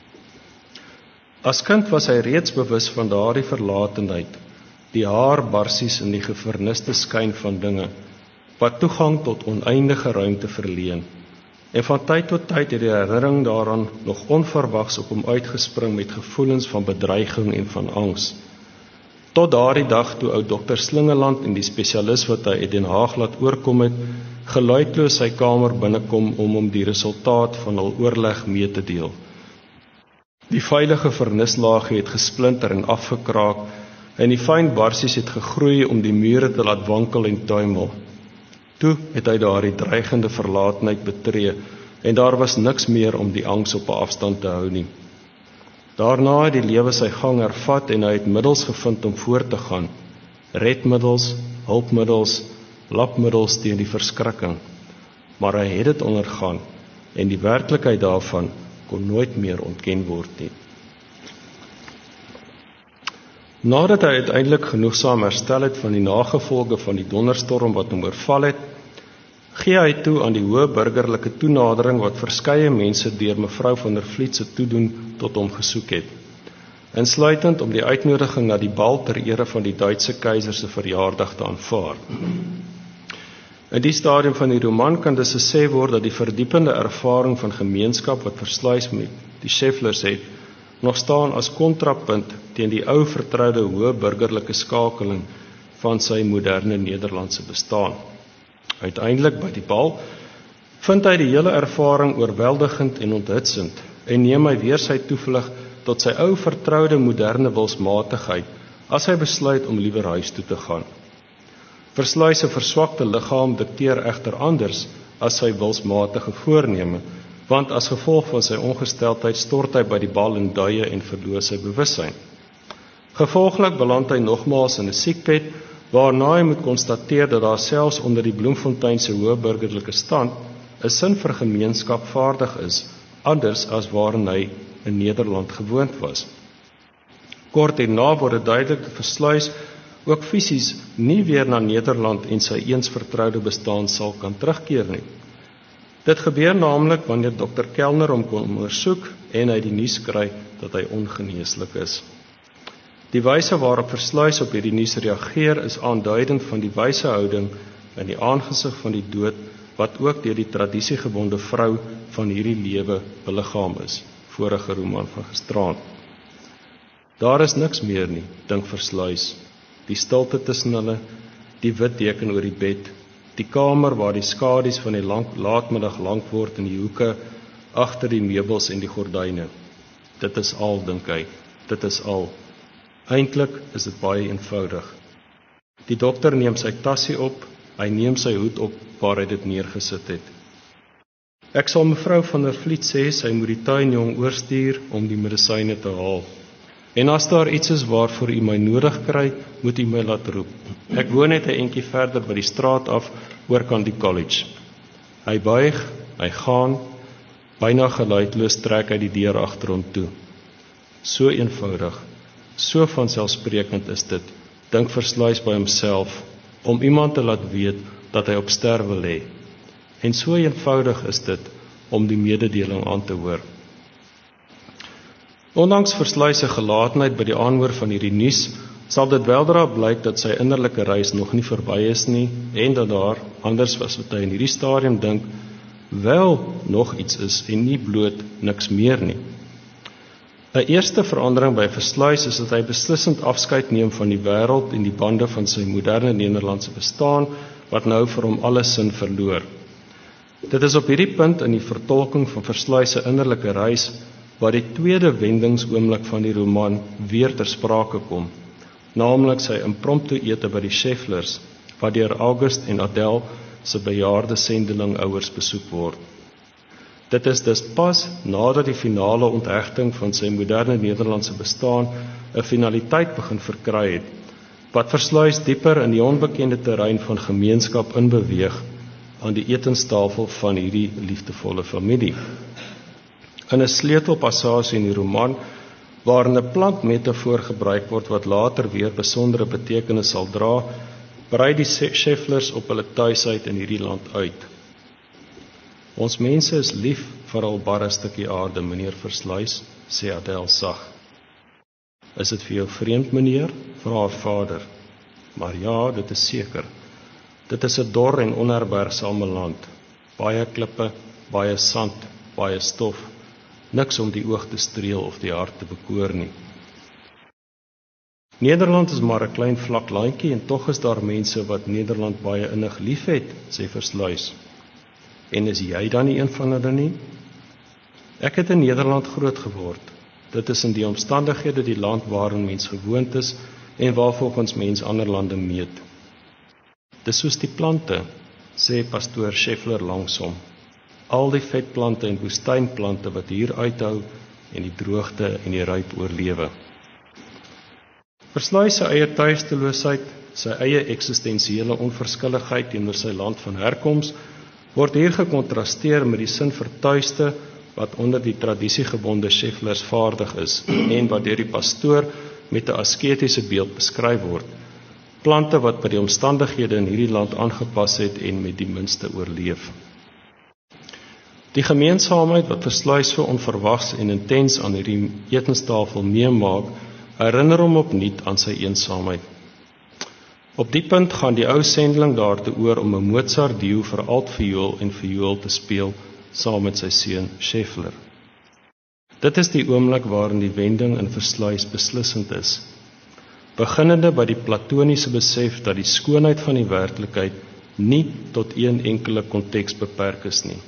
As kind was hy reeds bewus van daardie verlatenheid, die haarbarsies in die geverniste skyn van dinge, wat toegang tot oneindige ruimte verleen. En van tyd tot tyd het die herinnering daaraan nog onverwags op hom uitgespring met gevoelens van bedreiging en van angs. Tot daardie dag toe ou dokter Slingeland en die spesialis wat hy uit Den Haag laat oorkom het, geluidloos sy kamer binnekom om hom die resultaat van hul oorleg mee te deel. Die veilige vernislaag het gesplinter en afgekraak en die fyn barsies het gegroei om die mure te laat wankel en tuimel. Toe het hy daardie dreigende verlatenheid betree en daar was niks meer om die angs op 'n afstand te hou nie. Daarna het die lewe sy gang hervat en hy het middels gevind om voort te gaan. Redmiddels, hulpmiddels, lapmiddels teen die verskrikking. Maar hy het dit ondergaan en die werklikheid daarvan kon nooit meer ontken word nie. Nadat hy uiteindelik genoegsaam herstel het van die nagevolge van die donderstorm wat hom oorval het, gee hy toe aan die hoë burgerlike toenadering wat verskeie mense deur mevrou van der Vliet se toedoen tot hom gesoek het, insluitend om die uitnodiging na die bal ter ere van die Duitse keiser se verjaardag te aanvaar. In die stadium van die roman kan dus gesê word dat die verdiepende ervaring van gemeenskap wat Versluis met die Schefflers het, nog staan as kontrapunt teen die ou vertroude hoë burgerlike skakeling van sy moderne Nederlandse bestaan. Uiteindelik by die bal vind hy die hele ervaring oorweldigend en onthutsend en neem hy weer sy toevlug tot sy ou vertroude moderne wilsmatigheid as hy besluit om liewer huis toe te gaan. Versluis se verswakte liggaam dikteer egter anders as sy wilsmatige voorneme, want as gevolg van sy ongesteldheid stort hy by die bal in duie en verloor sy bewussyn. Gevolglik beland hy nogmaals in 'n siekbed, waarna hy moet konstateer dat daar selfs onder die Bloemfonteinse hoë burgerlike stand 'n sin vir gemeenskap vaardig is, anders as waarin hy in Nederland gewoond was. Kort hierna word dit duidelik dat Versluis ook fisies nie weer na Nederland en sy eens vertroude bestaan sal kan terugkeer nie. Dit gebeur naamlik wanneer dokter Kellner hom kom ondersoek en hy die nuus kry dat hy ongeneeslik is. Die wyse waarop Versluis op hierdie nuus reageer is aanduidend van die wyse houding in die aangesig van die dood wat ook deur die tradisiegebonde vrou van hierdie lewe beliggaam is, vorige roman van Gisteraand. Daar is niks meer nie, dink Versluis. Die stilte tussen hulle, die wit deken oor die bed, die kamer waar die skadu's van die laatmiddag lank word in die hoeke, agter die meubels en die gordyne. Dit is al, dink hy, dit is al. Eintlik is dit baie eenvoudig. Die dokter neem sy tassie op, hy neem sy hoed op waar hy dit neergesit het. Ek sal mevrou van der Vliet sê, sy moet die tuinjong oorstuur om die medisyne te haal. En as daar iets is waarvoor u my nodig kry, moet u my laat roep. Ek woon net 'n entjie verder by die straat af, oorkant die college. Hy buig, hy gaan, byna geluidloos trek hy die deur agter hom toe. So eenvoudig, so vanselfsprekend is dit, dink Versluis by homself, om iemand te laat weet dat hy op sterwe lê. En so eenvoudig is dit om die mededeling aan te hoor. Ondanks Versluis se gelatenheid by die aanhoor van hierdie nuus, sal dit weldra blyk dat sy innerlike reis nog nie verby is nie en dat daar, anders as wat hy in hierdie stadium dink, wel nog iets is en nie bloot niks meer nie. 'n Eerste verandering by Versluys is dat hy beslissend afskeid neem van die wêreld en die bande van sy moderne Nederlandse bestaan, wat nou vir hom alle sin verloor. Dit is op hierdie punt in die vertolking van Versluys se innerlike reis waar die tweede wendingsoomblik van die roman weer ter sprake kom, naamlik sy impromptu ete by die Schefflers, wat deur August en Adèle se bejaarde sendeling ouers besoek word. Dit is dus pas nadat die finale onthegting van sy moderne Nederlandse bestaan 'n finaliteit begin verkry het, wat Versluys dieper in die onbekende terrein van gemeenskap inbeweeg aan die etenstafel van hierdie liefdevolle familie. In 'n sleutelpassasie in die roman, waarin 'n plantmetafoor gebruik word wat later weer besondere betekenis sal dra, brei die Schefflers op hulle tuisheid in hierdie land uit. Ons mense is lief vir al barre stukkie aarde, meneer Versluys, sê Adèle sag. Is dit vir jou vreemd, meneer? Vra haar vader. Maar ja, dit is seker. Dit is 'n dor en onherbergsame land. Baie klippe, baie sand, baie stof. Niks om die oog te streel of die hart te bekoor nie. Nederland is maar 'n klein vlak landjie en tog is daar mense wat Nederland baie innig liefhet, sê Versluys. En is jy dan nie een van hulle nie? Ek het in Nederland groot geword. Dit is in die omstandighede die land waarin mens gewoond is en waarvolgens mens ander lande meet. Dis soos die plante, sê pastoor Scheffler langsom. Al die vetplante en woestynplante wat hier uithou en die droogte en die ryp oorlewe. Versluys sy eie tuisteloosheid, sy eie eksistensiële onverskilligheid teenoor sy land van herkoms, word hier gekontrasteer met die sin vir tuiste wat onder die tradisiegebonde Schefflers vaardig is en wat deur die pastoor met 'n asketiese beeld beskryf word. Plante wat by die omstandighede in hierdie land aangepas het en met die minste oorleef. Die gemeensaamheid wat Versluys so onverwags en intens aan hierdie etenstafel meemaak, herinner hom opnuut aan sy eensaamheid. Op die punt gaan die ou sendeling daartoe oor om 'n Mozart duo vir altviool en viool te speel saam met sy seun Scheffler. Dit is die oomblik waarin die wending in Versluys beslissend is. Beginnende by die platoniese besef dat die skoonheid van die werklikheid nie tot een enkele konteks beperk is nie.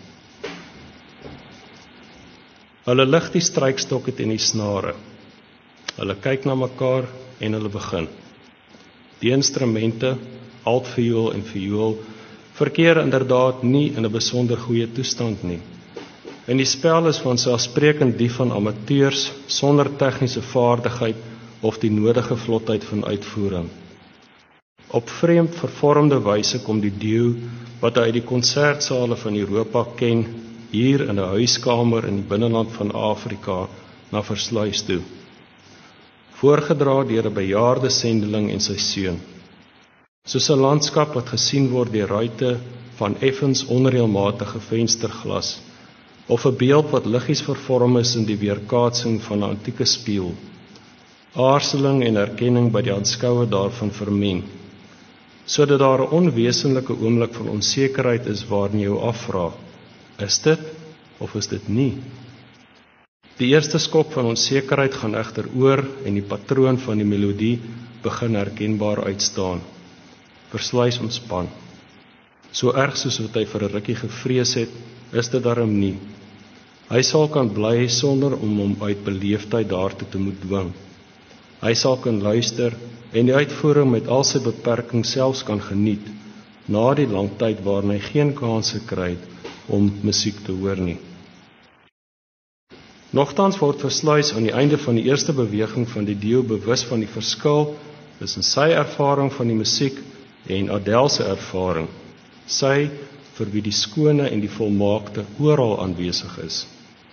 Hulle lig die strykstokke teen die snare. Hulle kyk na mekaar en hulle begin. Die instrumente, altviool en viool, verkeer inderdaad nie in 'n besonder goeie toestand nie. En die spel is vanselfsprekend die van amateurs sonder tegniese vaardigheid of die nodige vlotheid van uitvoering. Op vreemd vervormde wyse kom die duo wat hy uit die konsertsale van Europa ken, hier in 'n huiskamer in die binneland van Afrika na Versluys toe. Voorgedra deur 'n bejaarde sendeling en sy seun. Soos 'n landskap wat gesien word deur ruite van effens onreëlmatige vensterglas, of 'n beeld wat liggies vervorm is in die weerkaatsing van 'n antieke spieël. Aarzeling en erkenning by die aanskouer daarvan vermeng, sodat daar 'n onwesenlike oomblik van onsekerheid is waarin jy jou afvra, is dit of is dit nie? Die eerste skok van onsekerheid gaan egter oor en die patroon van die melodie begin herkenbaar uitstaan. Versluys ontspan. So erg soos wat hy vir 'n rukkie gevrees het, is dit darm nie. Hy sal kan bly sonder om hom uit beleefdheid daartoe te moet dwing. Hy sal kan luister en die uitvoering met al sy beperkings selfs kan geniet, na die lang tyd waarin hy geen kans gekry het om musiek te hoor nie. Nogtans word Versluys aan die einde van die eerste beweging van die duo bewus van die verskil tussen sy ervaring van die musiek en Adèle se ervaring, sy vir wie die skone en die volmaakte oral aanwesig is.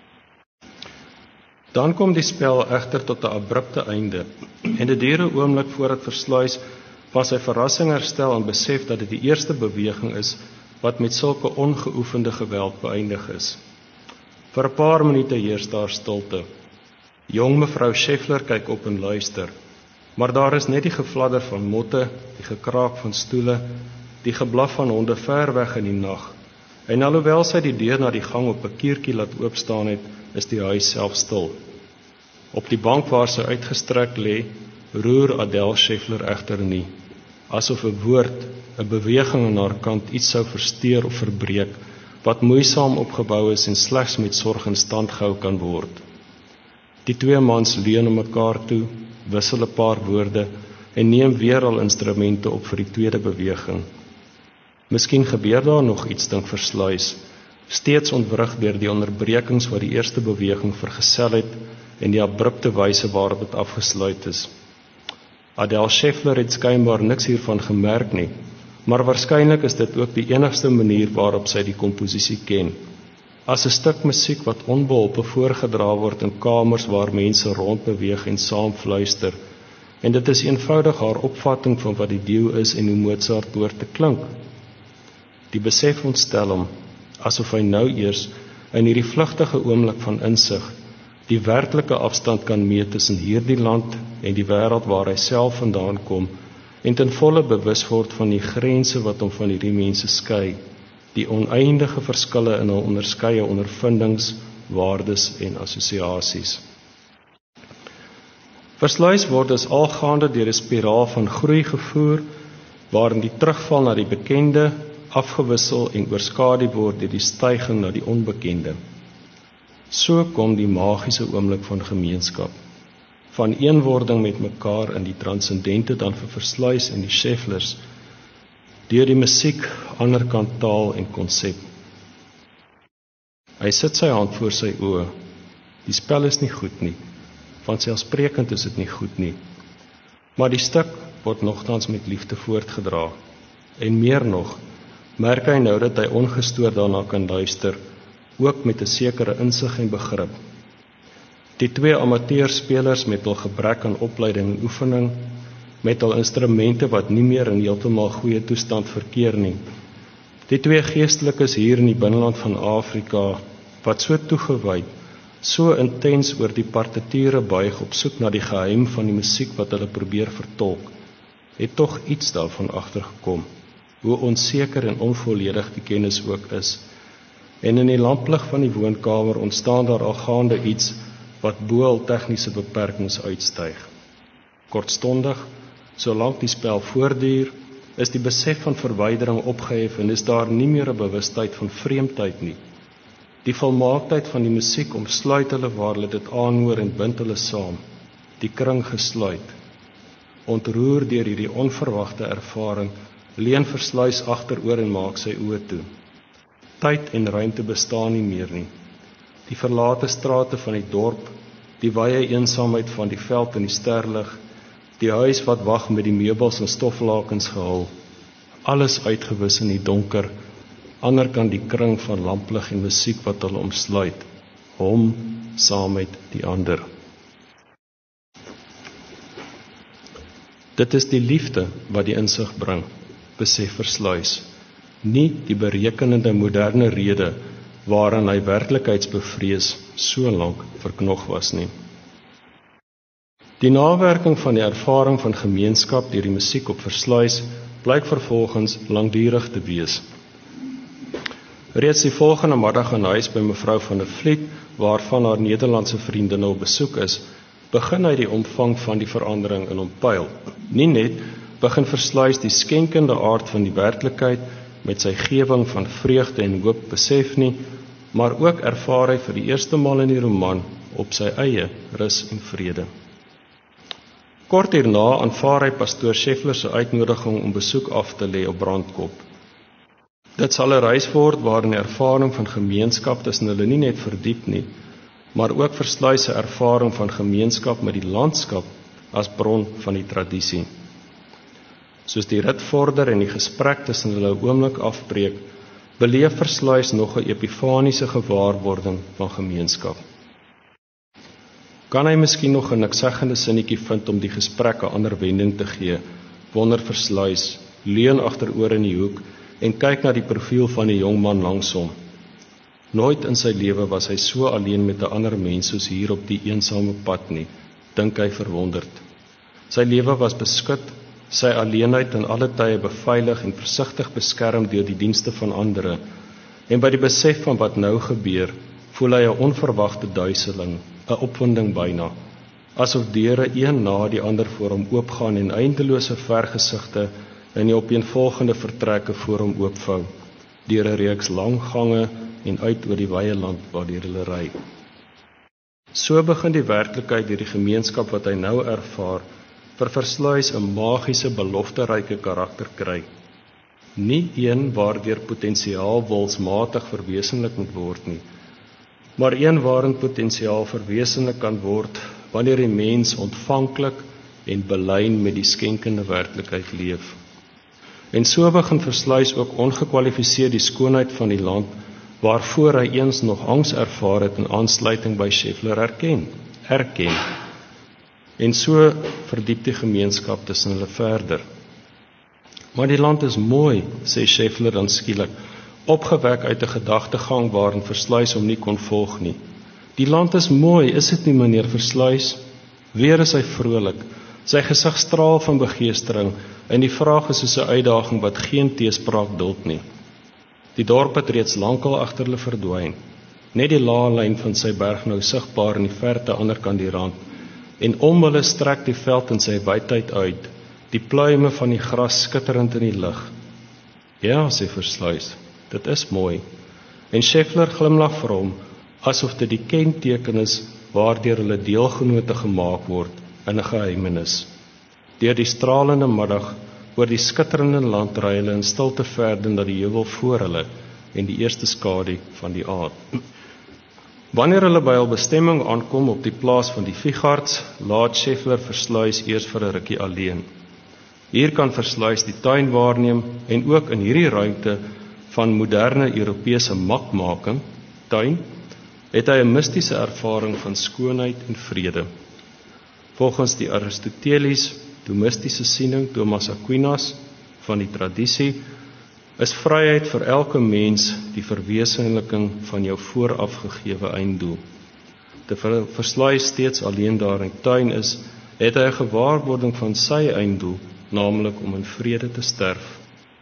Dan kom die spel egter tot 'n abrupte einde en dit duur 'n oomblik voordat Versluys van sy verrassing herstel en besef dat dit die eerste beweging is wat met sulke ongeoefende geweld beëindig is. Vir 'n paar minute heers daar stilte. Jong mevrou Scheffler kyk op en luister. Maar daar is net die gefladder van motte, die gekraak van stoele, die geblaf van honde ver weg in die nag. En alhoewel sy die deur na die gang op 'n kiertjie laat oopstaan het, is die huis self stil. Op die bank waar sy uitgestrek lê, roer Adèle Scheffler egter nie, asof 'n woord, 'n beweging aan haar kant iets sou versteur of verbreek, wat moeisaam opgebou is en slegs met sorg in stand gehou kan word. Die twee mans leun om mekaar toe, wissel 'n paar woorde en neem weer al instrumente op vir die tweede beweging. Miskien gebeur daar nog iets, dink Versluys, steeds ontwrig deur die onderbrekings wat die eerste beweging vergesel het en die abrupte wyse waarop dit afgesluit is. Adèle Scheffler het skynbaar niks hiervan gemerk nie, maar waarskynlik is dit ook die enigste manier waarop sy die komposisie ken. As 'n stuk musiek wat onbeholpe voorgedra word in kamers waar mense rondbeweeg en saam fluister, en dit is eenvoudig haar opvatting van wat die deel is en hoe Mozart hoort te klink. Die besef ontstel hom, asof hy nou eers in hierdie vlugtige oomblik van insig die werklike afstand kan meet tussen hierdie land en die wêreld waar hy self vandaan kom en ten volle bewus word van die grense wat hom van hierdie mense skei, die oneindige verskille in hul onderskeie ondervindings, waardes en assosiasies. Versluys word dus algaande deur 'n spiraal van groei gevoer, waarin die terugval na die bekende afgewissel en oorskadu word deur die styging na die onbekende. So kom die magiese oomblik van gemeenskap, van eenwording met mekaar in die transcendente dan vir Versluys en die Schefflers, deur die musiek, anderkant taal en konsep. Hy sit sy hand voor sy oë. Die spel is nie goed nie, vanselfsprekend is dit nie goed nie, maar die stuk word nogtans met liefde voortgedra, en meer nog, merk hy nou dat hy ongestoord daarna kan luister, ook met 'n sekere insig en begrip. Die twee amateurspelers met hul gebrek aan opleiding en oefening, met hul instrumente wat nie meer in heeltemal goeie toestand verkeer nie. Die twee geestelikes hier in die binneland van Afrika, wat so toegewyd, so intens oor die partiture buig op soek na die geheim van die musiek wat hulle probeer vertolk, het tog iets daarvan agtergekom, hoe onseker en onvolledig die kennis ook is. En in die lamplig van die woonkamer ontstaan daar al gaande iets wat bo hul tegniese beperkings uitstyg. Kortstondig, solank die spel voortduur, is die besef van verwydering opgehef en is daar nie meer 'n bewustheid van vreemdheid nie. Die volmaaktheid van die musiek omsluit hulle waar hulle dit aanhoor en bind hulle saam, die kring gesluit. Ontroer deur hierdie onverwagte ervaring, leun Versluys agteroor en maak sy oë toe. Tyd en ruimte bestaan nie meer nie. Die verlate strate van die dorp, die wye eensaamheid van die veld en die sterlig, die huis wat wag met die meubels en stoflakens gehul, alles uitgewis in die donker, anderkant die kring van lamplig en musiek wat hulle omsluit, hom saam met die ander. Dit is die liefde wat die insig bring, besef Versluys, nie die berekenende moderne rede waaraan hy werklikheidsbevrees so lank verknog was nie. Die nawerking van die ervaring van gemeenskap deur die musiek op Versluys blyk vervolgens langdurig te wees. Reeds die volgende middag in huis by mevrou van der Vliet, waarvan haar Nederlandse vriendin op besoek is, begin hy die omvang van die verandering in hom pyl. Nie net begin Versluys die skenkende aard van die werklikheid met sy gewing van vreugde en hoop besef nie, maar ook ervaar hy vir die eerste maal in die roman op sy eie rus en vrede. Kort hierna aanvaar hy pastoor Scheffler se uitnodiging om besoek af te lê op Brandkop. Dit sal 'n reis word waarin die ervaring van gemeenskap tussen hulle nie net verdiep nie, maar ook Versluys se ervaring van gemeenskap met die landskap as bron van die tradisie. Soos die rit vorder en die gesprek tussen hulle oomblik afbreek, beleef Versluys nog 'n epifaniese gewaarwording van gemeenskap. Kan hy miskien nog 'n nikseggende sinnetjie vind om die gesprek 'n ander wending te gee, wonder Versluys, leun agteroor in die hoek en kyk na die profiel van die jong man langs hom. Nooit in sy lewe was hy so alleen met 'n ander mens soos hier op die eensame pad nie, dink hy verwonderd. Sy lewe was beskut, sy alleenheid in alle tye beveilig en versigtig beskerm deur die dienste van ander. En by die besef van wat nou gebeur, voel hy 'n onverwagte duiseling, 'n opwinding byna, asof deure een na die ander voor hom oopgaan en eindelose vergesigte in die opeenvolgende vertrekke voor hom oopvou, deur 'n reeks lang gange en uit oor die wye land waardeur hulle ry. So begin die werklikheid deur die gemeenskap wat hy nou ervaar, vir Versluys 'n magiese belofteryke karakter kry. Nie een waardeur potensiaal wilsmatig verwesenlik moet word nie, maar een waarin potensiaal verwesenlik kan word wanneer die mens ontvanklik en belyn met die skenkende werklikheid leef. En so begin Versluys ook ongekwalifiseer die skoonheid van die land waarvoor hy eens nog angs ervaar het in aansluiting by Scheffler erken. En so verdiep die gemeenskap tussen hulle verder. Maar die land is mooi, sê Scheffler dan skielik, opgewek uit 'n gedagtegang waarin Versluys hom nie kon volg nie. Die land is mooi, is dit nie, meneer Versluys? Weer is hy vrolik, sy gesig straal van begeestering, en die vraag is soos 'n uitdaging wat geen teespraak duld nie. Die dorp het reeds lankal agter hulle verdwyn, net die laalyn van sy berg nou sigbaar in die verte aanderkant die rand, en om hulle strek die veld in sy wydheid uit, die pluime van die gras skitterend in die lug. Ja, sê Versluys, dit is mooi, en Scheffler glimlag vir hom, asof dit die kenteken is waardeur hulle deelgenote gemaak word in 'n geheimenis. Deur die stralende middag oor die skitterende land ry hulle in stilte verder na die heuwel voor hulle en die eerste skadu van die aand. Wanneer hulle by hul bestemming aankom op die plaas van die Vigards, laat Scheffler Versluys eers vir 'n rukkie alleen. Hier kan Versluys die tuin waarneem en ook in hierdie ruimte van moderne Europese makmaking, tuin, het hy 'n mistiese ervaring van skoonheid en vrede. Volgens die Aristoteles-Thomistiese siening Thomas Aquinas van die tradisie, is vryheid vir elke mens die verwesenliking van jou vooraf gegewe einddoel. Terwyl Versluys steeds alleen daar in die tuin is, het hy 'n gewaarwording van sy einddoel, naamlik om in vrede te sterf.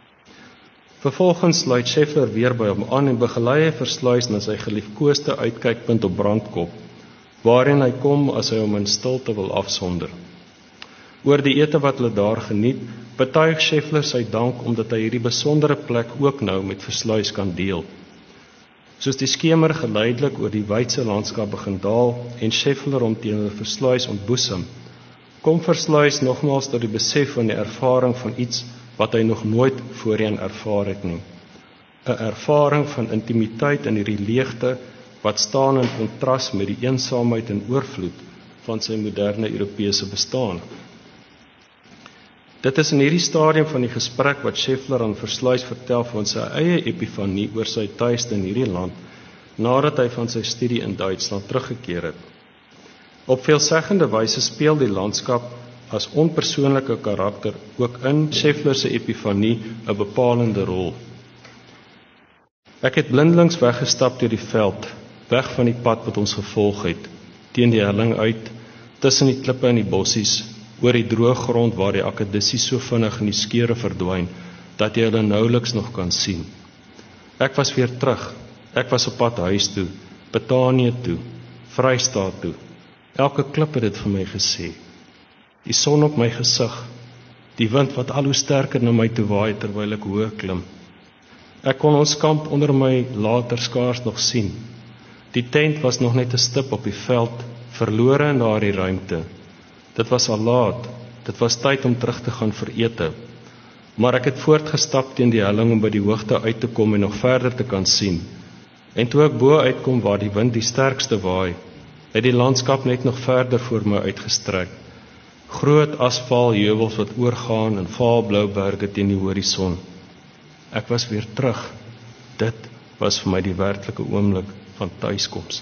Vervolgens sluit Scheffler weer by hom aan en begelei hy Versluys na sy geliefkoeste uitkykpunt op Brandkop, waarin hy kom as hy hom in stilte wil afsonder. Oor die ete wat hulle daar geniet, betuig Scheffler sy dank omdat hy hierdie besondere plek ook nou met Versluys kan deel. Soos die skemer geleidelik oor die wydse landskap begin daal en Scheffler hom teenoor Versluys ontboesem, kom Versluys nogmaals tot die besef van die ervaring van iets wat hy nog nooit voorheen ervaar het nie. 'n Ervaring van intimiteit in hierdie leegte wat staan in kontras met die eensaamheid en oorvloed van sy moderne Europese bestaan. Dit is in hierdie stadium van die gesprek wat Scheffler aan Versluys vertel van sy eie epifanie oor sy tuiste in hierdie land, nadat hy van sy studie in Duitsland teruggekeer het. Op veelzeggende wyse speel die landskap as onpersoonlike karakter ook in Scheffler se epifanie 'n bepalende rol. Ek het blindelings weggestap deur die veld, weg van die pad wat ons gevolg het, teen die helling uit, tussen die klippe en die bossies, oor die droë grond waar die akkedissie so vinnig in die skeure verdwyn, dat jy hulle nouliks nog kan sien. Ek was weer terug, ek was op pad huis toe, Betanië toe, Vrystaat toe. Elke klip het dit vir my gesê. Die son op my gesig, die wind wat al hoe sterker na my toe waai terwyl ek hoog klim. Ek kon ons kamp onder my later skaars nog sien. Die tent was nog net 'n stip op die veld, verlore in daardie ruimte. Dit was al laat, dit was tyd om terug te gaan vir ete. Maar ek het voortgestap teen die helling om by die hoogte uit te kom en nog verder te kan sien. En toe ek bo uitkom waar die wind die sterkste waai, het die landskap net nog verder voor my uitgestrek. Groot asfaltheuwels wat oorgaan in vaalblou berge teen die horison. Ek was weer terug. Dit was vir my die werklike oomblik van tuiskoms.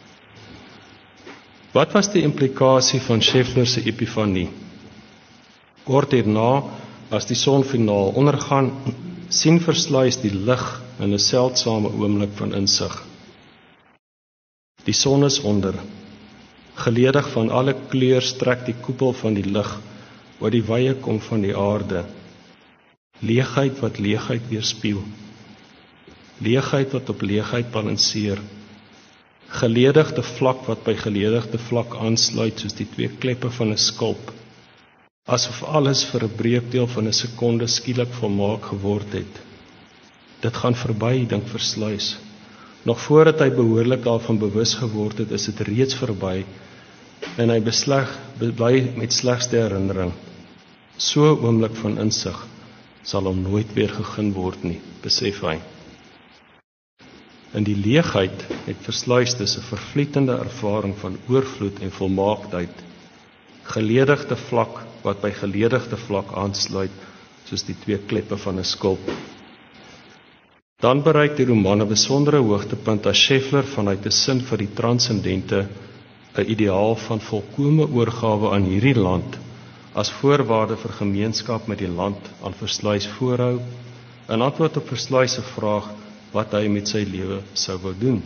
Wat was die implikasie van Scheffler se epifanie? Kort hierna, as die son finaal ondergaan, sien Versluys die lig in 'n seldsame oomblik van insig. Die son is onder. Geledig van alle kleur strek die koepel van die lig wat die wye kom van die aarde. Leegheid wat leegheid weerspieël. Leegheid wat op leegheid balanseer. Geledigde vlak wat by geledigde vlak aansluit soos die twee kleppe van 'n skulp. Asof alles vir 'n breekdeel van 'n sekonde skielik volmaak geword het. Dit gaan verby, dink Versluys. Nog voordat hy behoorlik daarvan bewus geword het, is dit reeds verby en hy bly met slegste herinnering. So 'n oomblik van insig sal hom nooit weer gegeen word nie, besef hy. In die leegheid het Versluys dus 'n vervlietende ervaring van oorvloed en volmaaktheid. Geledigde vlak wat by geledigde vlak aansluit, soos die twee kleppe van 'n skulp. Dan bereik die roman 'n besondere hoogtepunt as Scheffler vanuit 'n sin vir die transcendente, 'n ideaal van volkome oorgawe aan hierdie land, as voorwaarde vir gemeenskap met die land aan Versluys voorhou, in antwoord op Versluys se vraag wat hy met sy lewe sou wou doen.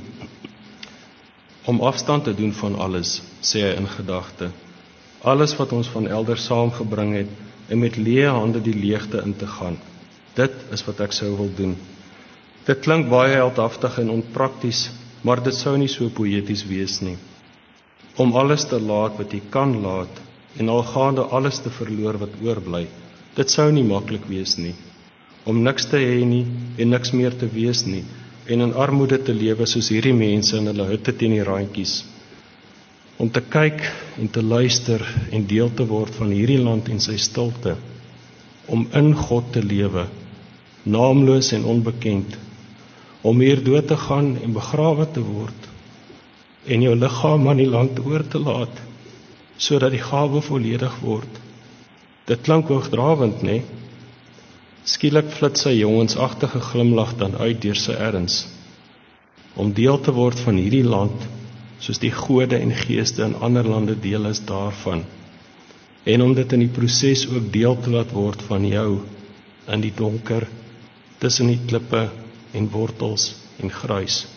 Om afstand te doen van alles, sê hy in gedagte. Alles wat ons van elders saamgebring het en met leë hande die leegte in te gaan. Dit is wat ek sou wil doen. Dit klink baie heldhaftig en onprakties, maar dit sou nie so poëties wees nie. Om alles te laat wat jy kan laat en algaande alles te verloor wat oorbly, dit sou nie maklik wees nie. Om niks te hê nie en niks meer te wees nie en in armoede te lewe soos hierdie mense in hulle hutte teen die randjies. Om te kyk en te luister en deel te word van hierdie land en sy stilte. Om in God te lewe, naamloos en onbekend. Om hier dood te gaan en begrawe te word en jou liggaam aan die land oor te laat, sodat die gawe volledig word. Dit klink hoogdrawend, né? Skielik flits sy jongensagtige glimlag dan uit deur sy erns. Om deel te word van hierdie land, soos die gode en geeste in ander lande deel is daarvan, en om dit in die proses ook deel te laat word van jou, in die donker, tussen die klippe en wortels en gruis.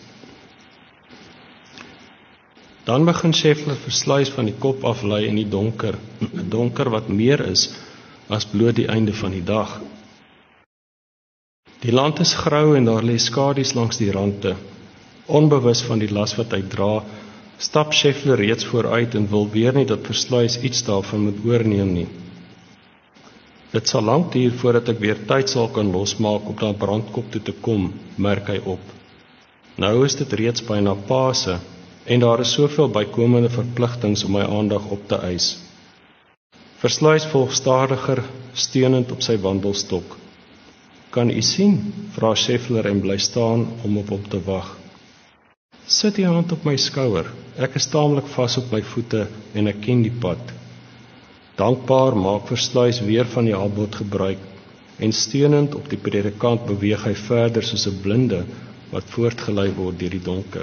Dan begin Scheffler Versluys van die kop af lei in die donker, 'n donker wat meer is as bloot die einde van die dag. Die land is grou en daar lê skadu's langs die rande. Onbewus van die las wat hy dra, stap Scheffler reeds vooruit en wil weer nie dat Versluys iets daarvan moet oorneem nie. Dit sal lank duur voordat ek weer tyd sal kan losmaak om na Brandkop toe te kom, merk hy op. Nou is dit reeds byna Paase en daar is soveel bykomende verpligtings om my aandag op te eis. Versluys volg stadiger, steunend op sy wandelstok. Kan u sien? Vra Scheffler en bly staan om op hom te wag. Sit die hand op my skouer. Ek is taamlik vas op my voete en ek ken die pad. Dankbaar maak Versluys weer van die aanbod gebruik en steunend op die predikant beweeg hy verder soos 'n blinde wat voortgelei word deur die donker.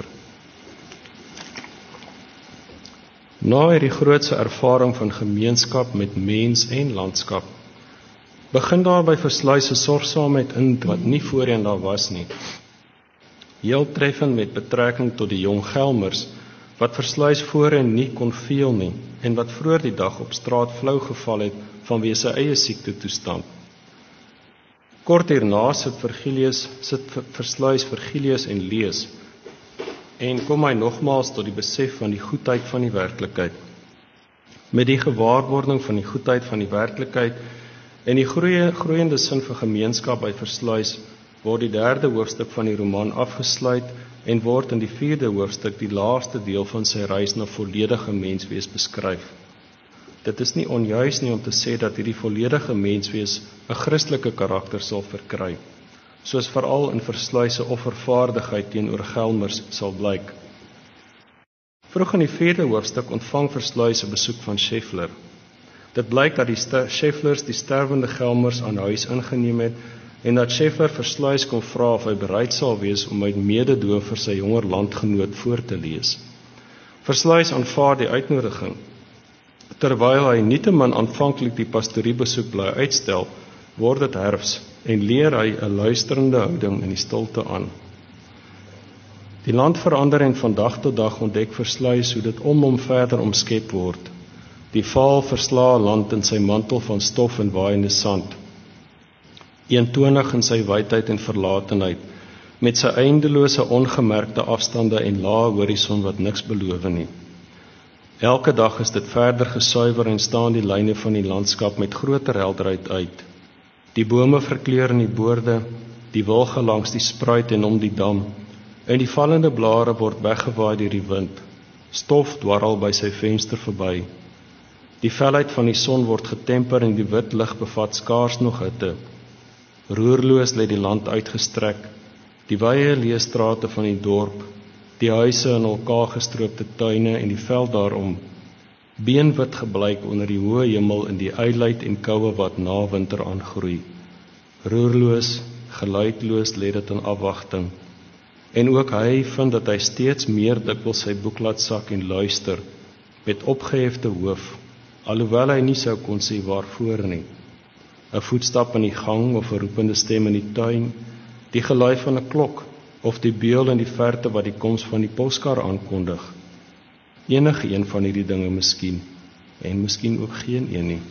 Na hierdie grootse ervaring van gemeenskap met mens en landskap, begin daar by Versluys se sorgsaamheid in wat nie voorheen daar was nie. Heel treffend met betrekking tot die jong Gelmers, wat Versluys voorheen nie kon veel nie, en wat vroeër die dag op straat flou geval het vanweë sy eie siekte toestand. Kort hierna sit Versluys Virgilius en lees, en kom hy nogmaals tot die besef van die goedheid van die werklikheid. Met die gewaarwording van die goedheid van die werklikheid en die groeiende sin vir gemeenskap by Versluys, word die 3de hoofstuk van die roman afgesluit en word in die 4de hoofstuk die laaste deel van sy reis na volledige menswees beskryf. Dit is nie onjuis nie om te sê dat hierdie volledige menswees 'n Christelike karakter sal verkry, soos veral in Versluys se offervaardigheid teenoor Gelmers sal blyk. Vroeg in die 4de hoofstuk ontvang Versluys 'n besoek van Scheffler. Dit blyk dat die Schefflers die sterwende Gelmers aan huis ingeneem het en dat Scheffler Versluys kon vra of hy bereid sal wees om uit mededoog vir sy jonger landgenoot voor te lees. Versluys aanvaar die uitnodiging. Terwyl hy nietemin aanvanklik die pastoriebesoek bly uitstel, word dit herfs en leer hy 'n luisterende houding in die stilte aan. Die land verander en van dag tot dag ontdek Versluys hoe dit om hom verder omskep word. Die vaal verslae land in sy mantel van stof en waaiende sand. Eentonig in sy wydheid en verlatenheid, met sy eindelose ongemerkte afstande en lae horison wat niks beloof nie. Elke dag is dit verder gesuiwer en staan die lyne van die landskap met groter helderheid uit. Die bome verkleur in die boorde, die wilge langs die spruit en om die dam, en die vallende blare word weggewaai deur die wind. Stof dwarrel by sy venster verby. Die felheid van die son word getemper en die wit lig bevat skaars nog hitte. Roerloos lê die land uitgestrek, die wye leë strate van die dorp, die huise in elkaar gestroopte tuine en die veld daarom, beenwit geblyk onder die hoë hemel in die yligheid en koue wat na winter aangroei. Roerloos, geluidloos lê dit in afwagting. En ook hy vind dat hy steeds meer dikwels sy boek laat sak en luister, met opgehefte hoof, alhoewel hy nie sou kon sê waarvoor nie. 'n voetstap in die gang of 'n roepende stem in die tuin, die gelui van 'n klok of die beul in die verte wat die koms van die poskar aankondig. Enige een van hierdie dinge miskien, en miskien ook geen een nie.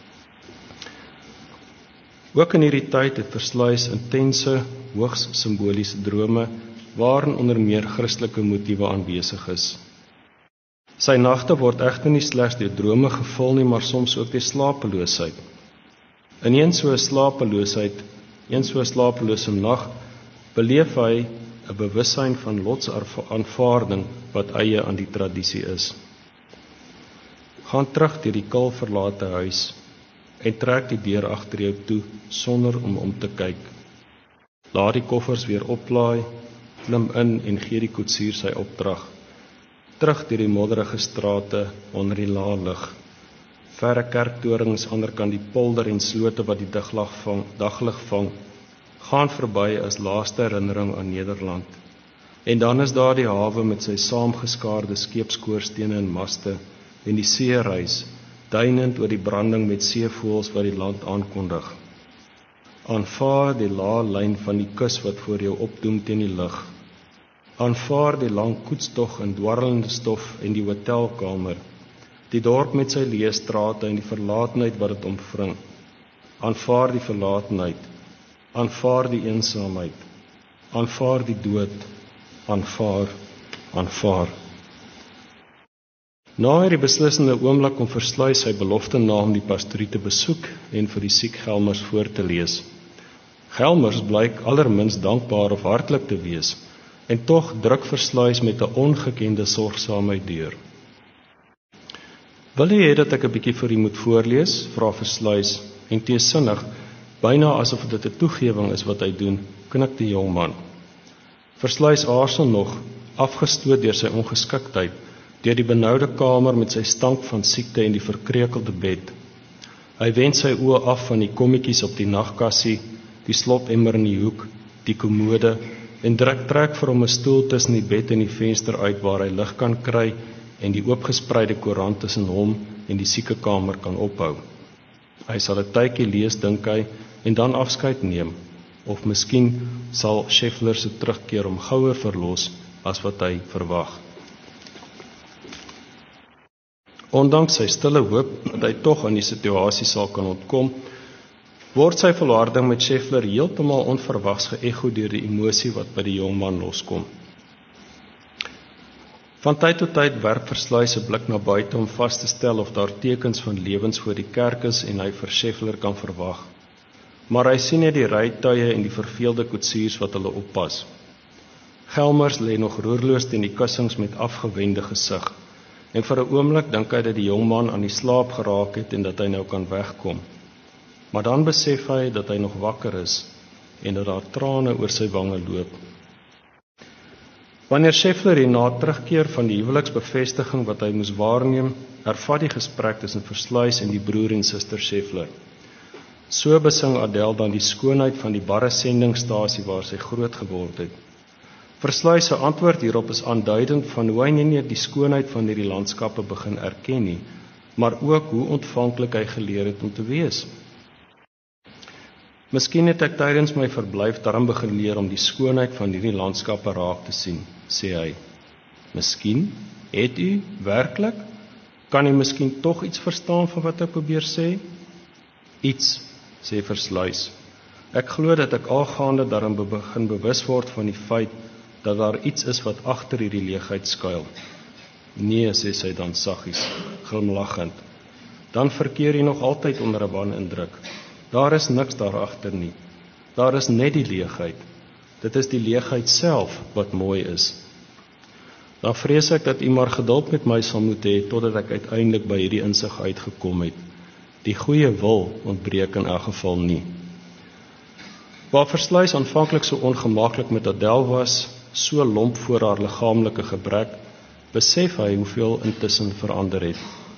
Ook in hierdie tyd het Versluys intense, hoogs simboliese drome, waarin onder meer Christelike motiewe aanwesig is. Sy nagte word egter nie slegs deur drome gevul nie, maar soms ook deur slapeloosheid. In een so 'n slapelose nag beleef hy 'n bewussyn van lotsaanvaarding wat eie aan die tradisie is. Gaan terug deur die kil verlate huis en trek die deur agter jou toe sonder om te kyk. Laat die koffers weer oplaai, klim in en gee die koetsier sy opdrag. Terug deur die modderige strate onder die lae lig. Verre kerktorings aanderkant die polder en slote wat die daglig vang, gaan verby as laaste herinnering aan Nederland. En dan is daar die hawe met sy saamgeskaarde skeepskoorstene en maste en die seereis, duinend oor die branding met seevoëls wat die land aankondig. Aanvaar die lae lyn van die kus wat voor jou opdoem teen die lug. Aanvaar die lang koetstog in dwarrelende stof en die hotelkamer, die dorp met sy leë strate en die verlatenheid wat dit omvring. Aanvaar die verlatenheid, aanvaar die eensaamheid, aanvaar die dood, aanvaar. Na hierdie beslissende oomblik om Versluys sy belofte na om die pastorie te besoek en vir die siek Gelmers voor te lees. Gelmers blyk allerminst dankbaar of hartlik te wees, en tog druk Versluys met 'n ongekende sorgsaamheid deur. Wil jy hê dat ek 'n bietjie vir u moet voorlees, vra Versluys, en teesinnig, byna asof dit 'n toegewing is wat hy doen, knik die jong man. Versluys aarzel nog, afgestoot deur sy ongeskiktheid, deur die benoude kamer met sy stank van siekte en die verkreukelde bed. Hy wend sy oë af van die kommetjies op die nagkassie, die slopemmer in die hoek, die kommode, en trek vir hom 'n stoel tussen die bed en die venster uit waar hy lig kan kry en die oopgespreide koerant tussen hom en die siekekamer kan ophou. Hy sal 'n tydjie lees, dink hy, en dan afskeid neem, of miskien sal Scheffler se terugkeer hom gouer verlos as wat hy verwag. Ondanks sy stille hoop dat hy tog aan die situasie sal kan ontkom, word sy volharding met Scheffler heeltemal onverwags geëgo deur die emosie wat by die jong man loskom. Van tyd tot tyd werp Versluys 'n blik na buite om vas te stel of daar tekens van lewens voor die kerk is en hy vir Scheffler kan verwag. Maar hy sien net die rytuie en die verveelde koetsiers wat hulle oppas. Gelmers lê nog roerloos teen die kussings met afgewende gesig. En vir 'n oomblik dink hy dat die jong man aan die slaap geraak het en dat hy nou kan wegkom. Maar dan besef hy dat hy nog wakker is en dat daar trane oor sy wange loop. Wanneer Scheffler hierna terugkeer van die huweliksbevestiging wat hy moes waarneem, hervat die gesprek tussen Versluys en die broer en suster Scheffler. So besing Adèle dan die skoonheid van die barre sendingstasie waar sy groot geword het. Versluys se antwoord hierop is aanduidend van hoe hy nie net die skoonheid van hierdie landskappe begin erken nie, maar ook hoe ontvanklik hy geleer het om te wees. Miskien het ek tydens my verblyf daarom begin leer om die skoonheid van hierdie landskappe raak te sien, sê hy. Miskien, het u, werklik? Kan jy miskien tog iets verstaan van wat ek probeer sê? Iets, sê Versluys. Ek glo dat ek algaande daarin begin bewus word van die feit dat daar iets is wat agter hierdie leegheid skuil. Nee, sê sy dan saggies, glimlaggend. Dan verkeer jy nog altyd onder 'n wanindruk. Daar is niks daar agter nie. Daar is net die leegheid. Dit is die leegheid self wat mooi is. Dan vrees ek dat u maar geduld met my sal moet hê totdat ek uiteindelik by hierdie insig uitgekom het. Die goeie wil ontbreek in elk geval nie. Waar Versluys aanvanklik so ongemaklik met Adèle was, so lomp voor haar liggaamlike gebrek, besef hy hoeveel intussen verander het.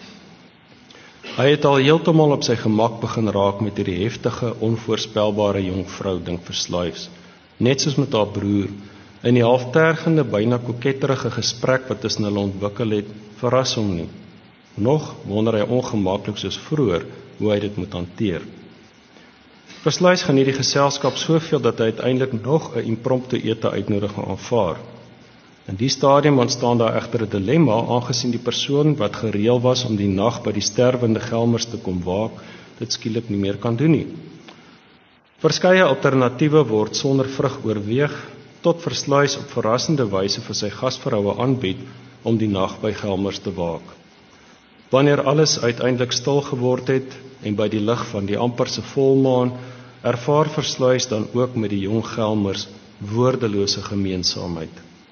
Hy het al heeltemal op sy gemak begin raak met hierdie heftige, onvoorspelbare jong vrou, dink Versluys. Net soos met haar broer, in die halftergende, byna koketterige gesprek wat tussen hulle ontwikkel het, verras hom nie. Nog wonder hy ongemaklik soos vroeër hoe hy dit moet hanteer. Versluys geniet die geselskap soveel dat hy uiteindelik nog 'n impromptu ete uitnodiging aanvaar. In die stadium ontstaan daar egter 'n dilemma, aangesien die persoon wat gereël was om die nag by die sterwende Gelmers te kom waak, dit skielik nie meer kan doen nie. Verskeie alternatiewe word sonder vrug oorweeg, tot Versluys op verrassende wyse vir sy gasvroue aanbied om die nag by Gelmers te waak. Wanneer alles uiteindelik stil geword het en by die lig van die amperse volmaan, ervaar Versluys dan ook met die jong Gelmers woordelose gemeensaamheid.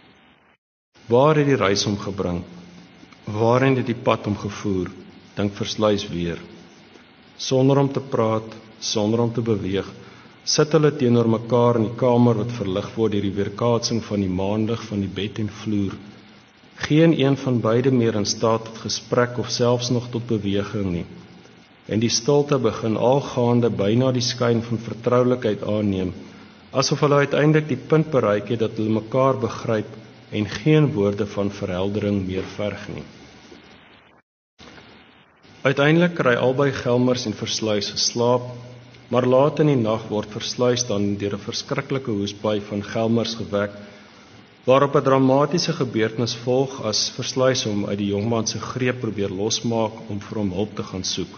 Waar het die reis hom gebring? Waarheen het die pad hom gevoer? Dink Versluys weer. Sonder om te praat, sonder om te beweeg, sit hulle teenoor mekaar in die kamer wat verlig word deur die weerkaatsing van die maanlig van die bed en vloer. Geen een van beide meer in staat tot gesprek of selfs nog tot beweging nie. En die stilte begin algaande byna die skyn van vertroulikheid aanneem, asof hulle uiteindelik die punt bereik het dat hulle mekaar begryp en geen woorde van verheldering meer verg nie. Uiteindelik kry albei Gelmers en Versluys geslaap, maar laat in die nag word Versluys dan deur 'n verskriklike hoesbui van Gelmers gewek, waarop 'n dramatiese gebeurtenis volg as Versluys hom uit die jongman se greep probeer losmaak om vir hom hulp te gaan soek.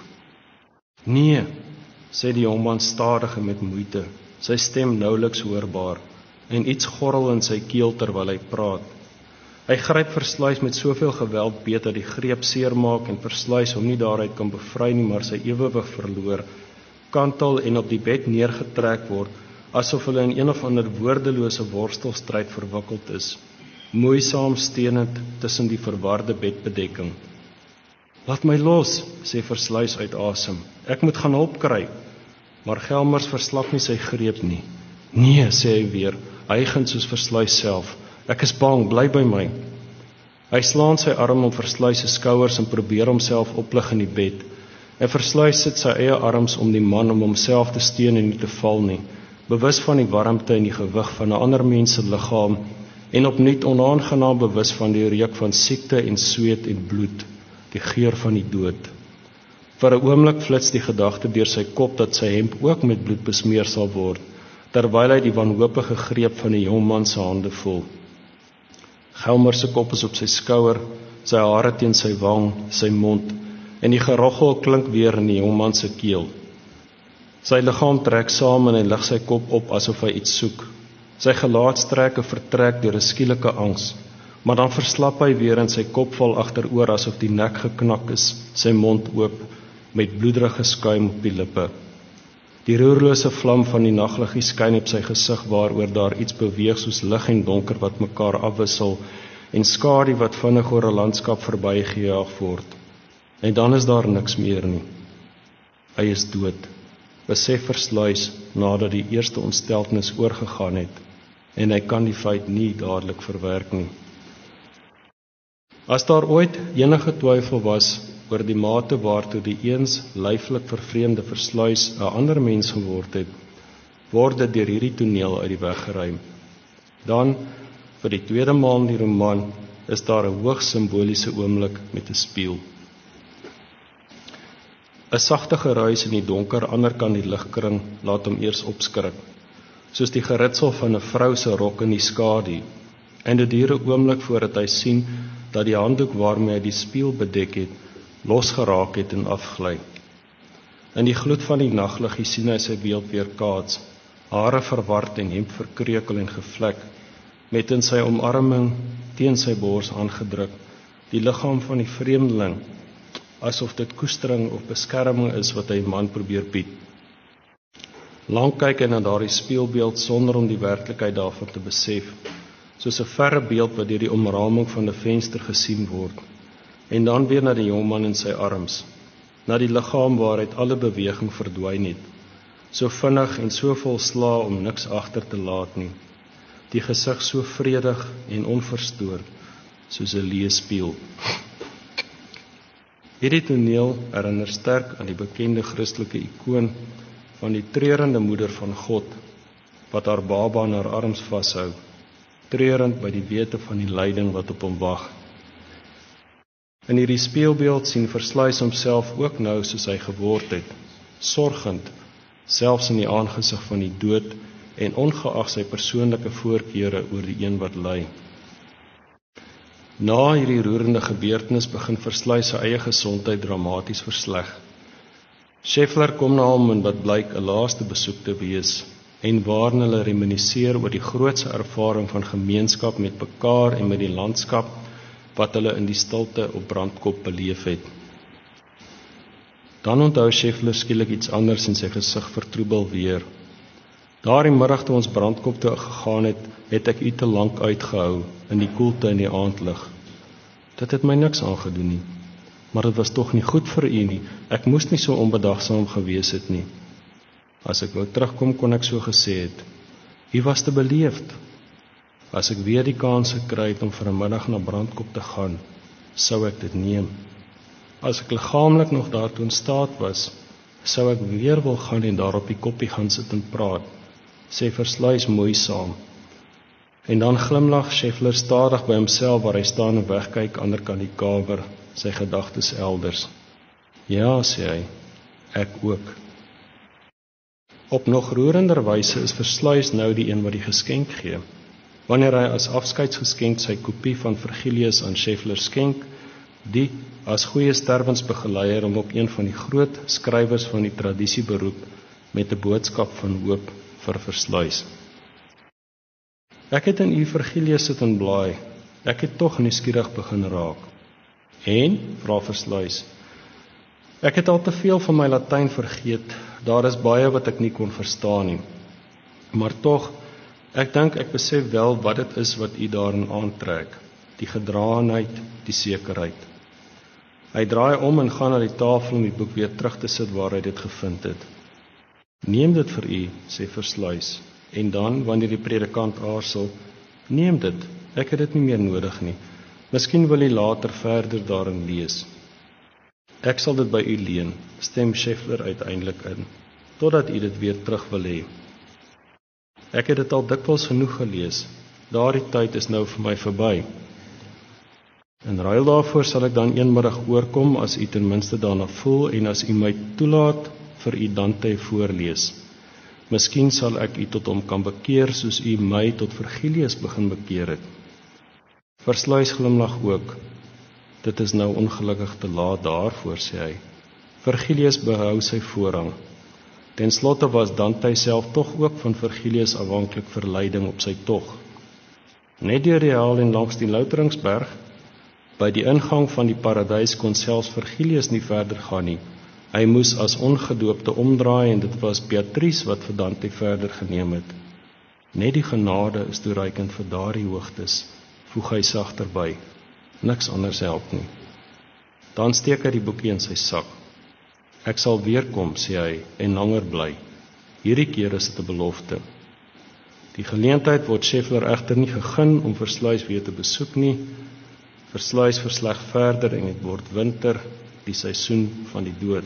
Nee, sê die jongman stadig en met moeite, sy stem nouliks hoorbaar, en iets gorrel in sy keel terwyl hy praat. Hy gryp Versluys met soveel geweld beet dat die greep seermaak en Versluys hom nie daaruit kan bevry nie, maar sy ewewig verloor, kantel en op die bed neergetrek word, asof hulle in een of ander woordelose worstelstryd verwikkeld is, moeisaam steunend tussen die verwarde bedbedekking. Laat my los, sê Versluys uit asem. Ek moet gaan hulp kry. Maar Gelmers verslap nie sy greep nie. Nee, sê hy weer, hygend soos Versluys self. Ek is bang, bly by my. Hy slaan sy arm om Versluys se skouers en probeer homself oplig in die bed. En Versluys sit sy eie arms om die man om homself te steun en nie te val nie, bewus van die warmte en die gewig van 'n ander mens se liggaam en opnuut onaangenaam bewus van die reuk van siekte en sweet en bloed, die geur van die dood. Vir 'n oomblik flits die gedagte deur sy kop dat sy hemp ook met bloed besmeer sal word, terwyl hy die wanhopige greep van die jong man se hande voel. Gelmers se kop is op sy skouer, sy hare teen sy wang, sy mond, en die geroggel klink weer in die jong man se keel. Sy liggaam trek saam en hy lig sy kop op asof hy iets soek. Sy gelaatstrekke vertrek deur 'n skielike angs, maar dan verslap hy weer en sy kop val agteroor asof die nek geknak is, sy mond oop, met bloederige skuim op die lippe. Die roerlose vlam van die nagliggie skyn op sy gesig waaroor daar iets beweeg soos lig en donker wat mekaar afwissel en skadu wat vinnig oor 'n landskap verbygejaag word. En dan is daar niks meer nie. Hy is dood, besef Versluys nadat die eerste ontsteltenis oorgegaan het en hy kan die feit nie dadelik verwerk nie. As daar ooit enige twyfel was oor die mate waartoe die eens lyflik vervreemde Versluys 'n ander mens geword het, word dit deur hierdie toneel uit die weg geruim. Dan, vir die tweede maal in die roman, is daar 'n hoogs simboliese oomblik met 'n spieël. 'n Sagte geruis in die donker anderkant die ligkring laat hom eers opskrik, soos die geritsel van 'n vrou se rok in die skadu, en dit duur 'n oomblik voordat hy sien dat die handdoek waarmee hy die spieël bedek het, losgeraak het en afgly. In die gloed van die naglig sien hy sy beeld weerkaats, hare verward en hemp verkreukel en gevlek, met in sy omarming teen sy bors aangedruk, die liggaam van die vreemdeling, asof dit koestering of beskerming is wat hy man probeer bied. Lang kyk hy na daardie spieelbeeld sonder om die werklikheid daarvan te besef, soos 'n verre beeld wat deur die omraming van 'n venster gesien word, en dan weer na die jongman in sy arms, na die liggaam waaruit alle beweging verdwyn het, so vinnig en so volslaa om niks agter te laat nie, die gesig so vredig en onverstoord, soos 'n leë spieël. Hierdie toneel herinner sterk aan die bekende Christelike ikoon van die treurende moeder van God, wat haar baba in haar arms vashou, treurend by die wete van die lyding wat op hom wag. In hierdie spieelbeeld sien Versluys homself ook nou soos hy geword het, sorgend, selfs in die aangesig van die dood en ongeag sy persoonlike voorkeure oor die een wat ly. Na hierdie roerende gebeurtenis begin Versluys sy eie gesondheid dramaties versleg. Scheffler kom na hom en wat blyk 'n laaste besoek te wees, en waarin hulle reminisseer oor die grootse ervaring van gemeenskap met mekaar en met die landskap wat hulle in die stilte op Brandkop beleef het. Dan onthou Scheffler skielik iets anders en sy gesig vertroebel weer. Daardie middag toe ons Brandkop toe gegaan het ek u te lank uitgehou in die koelte in die aandlig. Dit het my niks aangedoen nie, maar dit was tog nie goed vir u nie. Ek moes nie so onbedagsaam gewees het nie. As ek wou terugkom, kon ek so gesê het. U was te beleefd. As ek weer die kans gekry het om vir 'n middag na Brandkop te gaan, sou ek dit neem. As ek liggaamlik nog daartoe in staat was, sou ek weer wil gaan en daar op die koppie gaan sit en praat, sê Versluys moeisaam. En dan glimlag Scheffler stadig by homself waar hy staan en wegkyk ander kant die kamer, sy gedagtes elders. Ja, sê hy, ek ook. Op nog roerender wyse is Versluys nou die een wat die geskenk gee. Wanneer hy as afskeidsgeskenk sy kopie van Virgilius aan Scheffler skenk, die as goeie sterwensbegeleier hom op een van die groot skrywers van die tradisie beroep met 'n boodskap van hoop vir Versluys. Ek het in u Virgilius sit en blaai. Ek het tog nuuskierig begin raak. En, vra Versluys, ek het al te veel van my Latyn vergeet. Daar is baie wat ek nie kon verstaan nie. Maar tog, ek dink ek besef wel wat dit is wat u daarin aantrek. Die gedraanheid, die sekerheid. Hy draai om en gaan na die tafel om die boek weer terug te sit waar hy dit gevind het. Neem dit vir u, sê Versluys. En dan, wanneer die predikant aarsel, neem dit, ek het dit nie meer nodig nie. Miskien wil u later verder daarin lees. Ek sal dit by u leen, stem Scheffler uiteindelik in, totdat u dit weer terug wil hê. Ek het dit al dikwels genoeg gelees, daardie tyd is nou vir my verby. In ruil daarvoor sal ek dan eenmiddag oorkom as u ten minste daarna voel en as u my toelaat vir u Dante voorlees. Miskien sal ek u tot hom kan bekeer soos u my tot Virgilius begin bekeer het. Versluys glimlag ook. Dit is nou ongelukkig te laat daarvoor, sê hy. Virgilius behou sy voorrang. Ten slotte was Dante self tog ook van Virgilius afhanklik vir leiding op sy tog. Net deur die hel en langs die Louteringsberg, by die ingang van die paradys kon selfs Virgilius nie verder gaan nie. Hy moes as ongedoopte omdraai en dit was Beatrice wat vir Dante verder geneem het. Net die genade is toereikend vir daardie hoogtes, voeg hy sagter by. Niks anders help nie. Dan steek hy die boekie in sy sak. Ek sal weer kom, sê hy, en langer bly. Hierdie keer is dit 'n belofte. Die geleentheid word Scheffler egter nie gegeen om Versluys weer te besoek nie. Versluys versleg verder en dit word winter, die seisoen van die dood.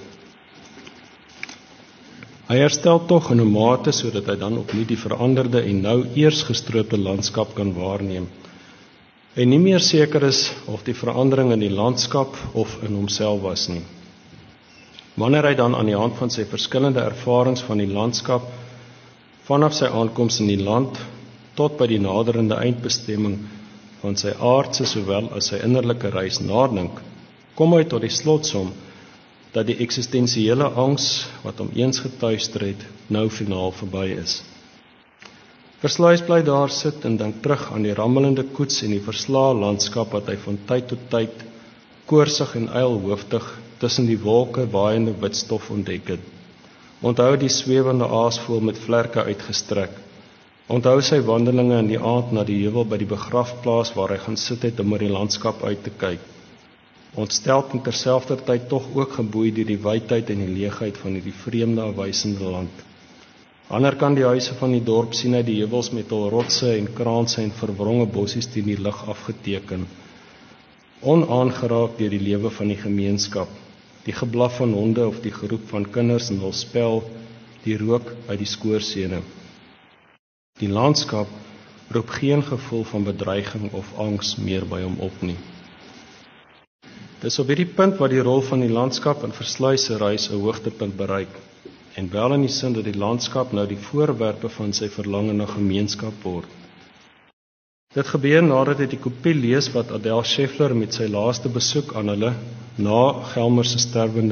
Hy herstel tog in 'n mate sodat hy dan opnuut die veranderde en nou eers gestroopte landskap kan waarneem. En nie meer seker is of die verandering in die landskap of in homself was nie. Wanneer hy dan aan die hand van sy verskillende ervarings van die landskap, vanaf sy aankoms in die land, tot by die naderende eindbestemming van sy aardse sowel as sy innerlike reis nadink, kom hy tot die slotsom dat die eksistensiële angs wat hom eens getuister het, nou finaal verby is. Versluys bly daar sit en dink terug aan die rammelende koets en die verslae landskap wat hy van tyd tot tyd koorsig en ylhoofdig tussen die wolke waaiende wit stof ontdek het. Onthou die swewende aasvoël met vlerke uitgestrek. Onthou sy wandelinge in die aand na die heuwel by die begrafplaas waar hy gaan sit het om oor die landskap uit te kyk. Ontsteld en terselfdertyd tog ook geboei deur die wydheid en die leegheid van hierdie vreemde afwysende land. Ander kan die huise van die dorp sien uit die heuwels met hul rotse en kraanse en verwronge bossies teen die lug afgeteken. Onaangeraak deur die lewe van die gemeenskap, die geblaf van honde of die geroep van kinders in hul spel, die rook uit die skoorsene. Die landskap roep geen gevoel van bedreiging of angs meer by hom op nie. Dis op hierdie punt waar die rol van die landskap in Versluys se reis 'n hoogtepunt bereik, en wel in die sin dat die landskap nou die voorwerpe van sy verlange na gemeenskap word. Dit gebeur nadat hy die kopie lees wat Adèle Scheffler met sy laaste besoek aan hulle, na Gelmer se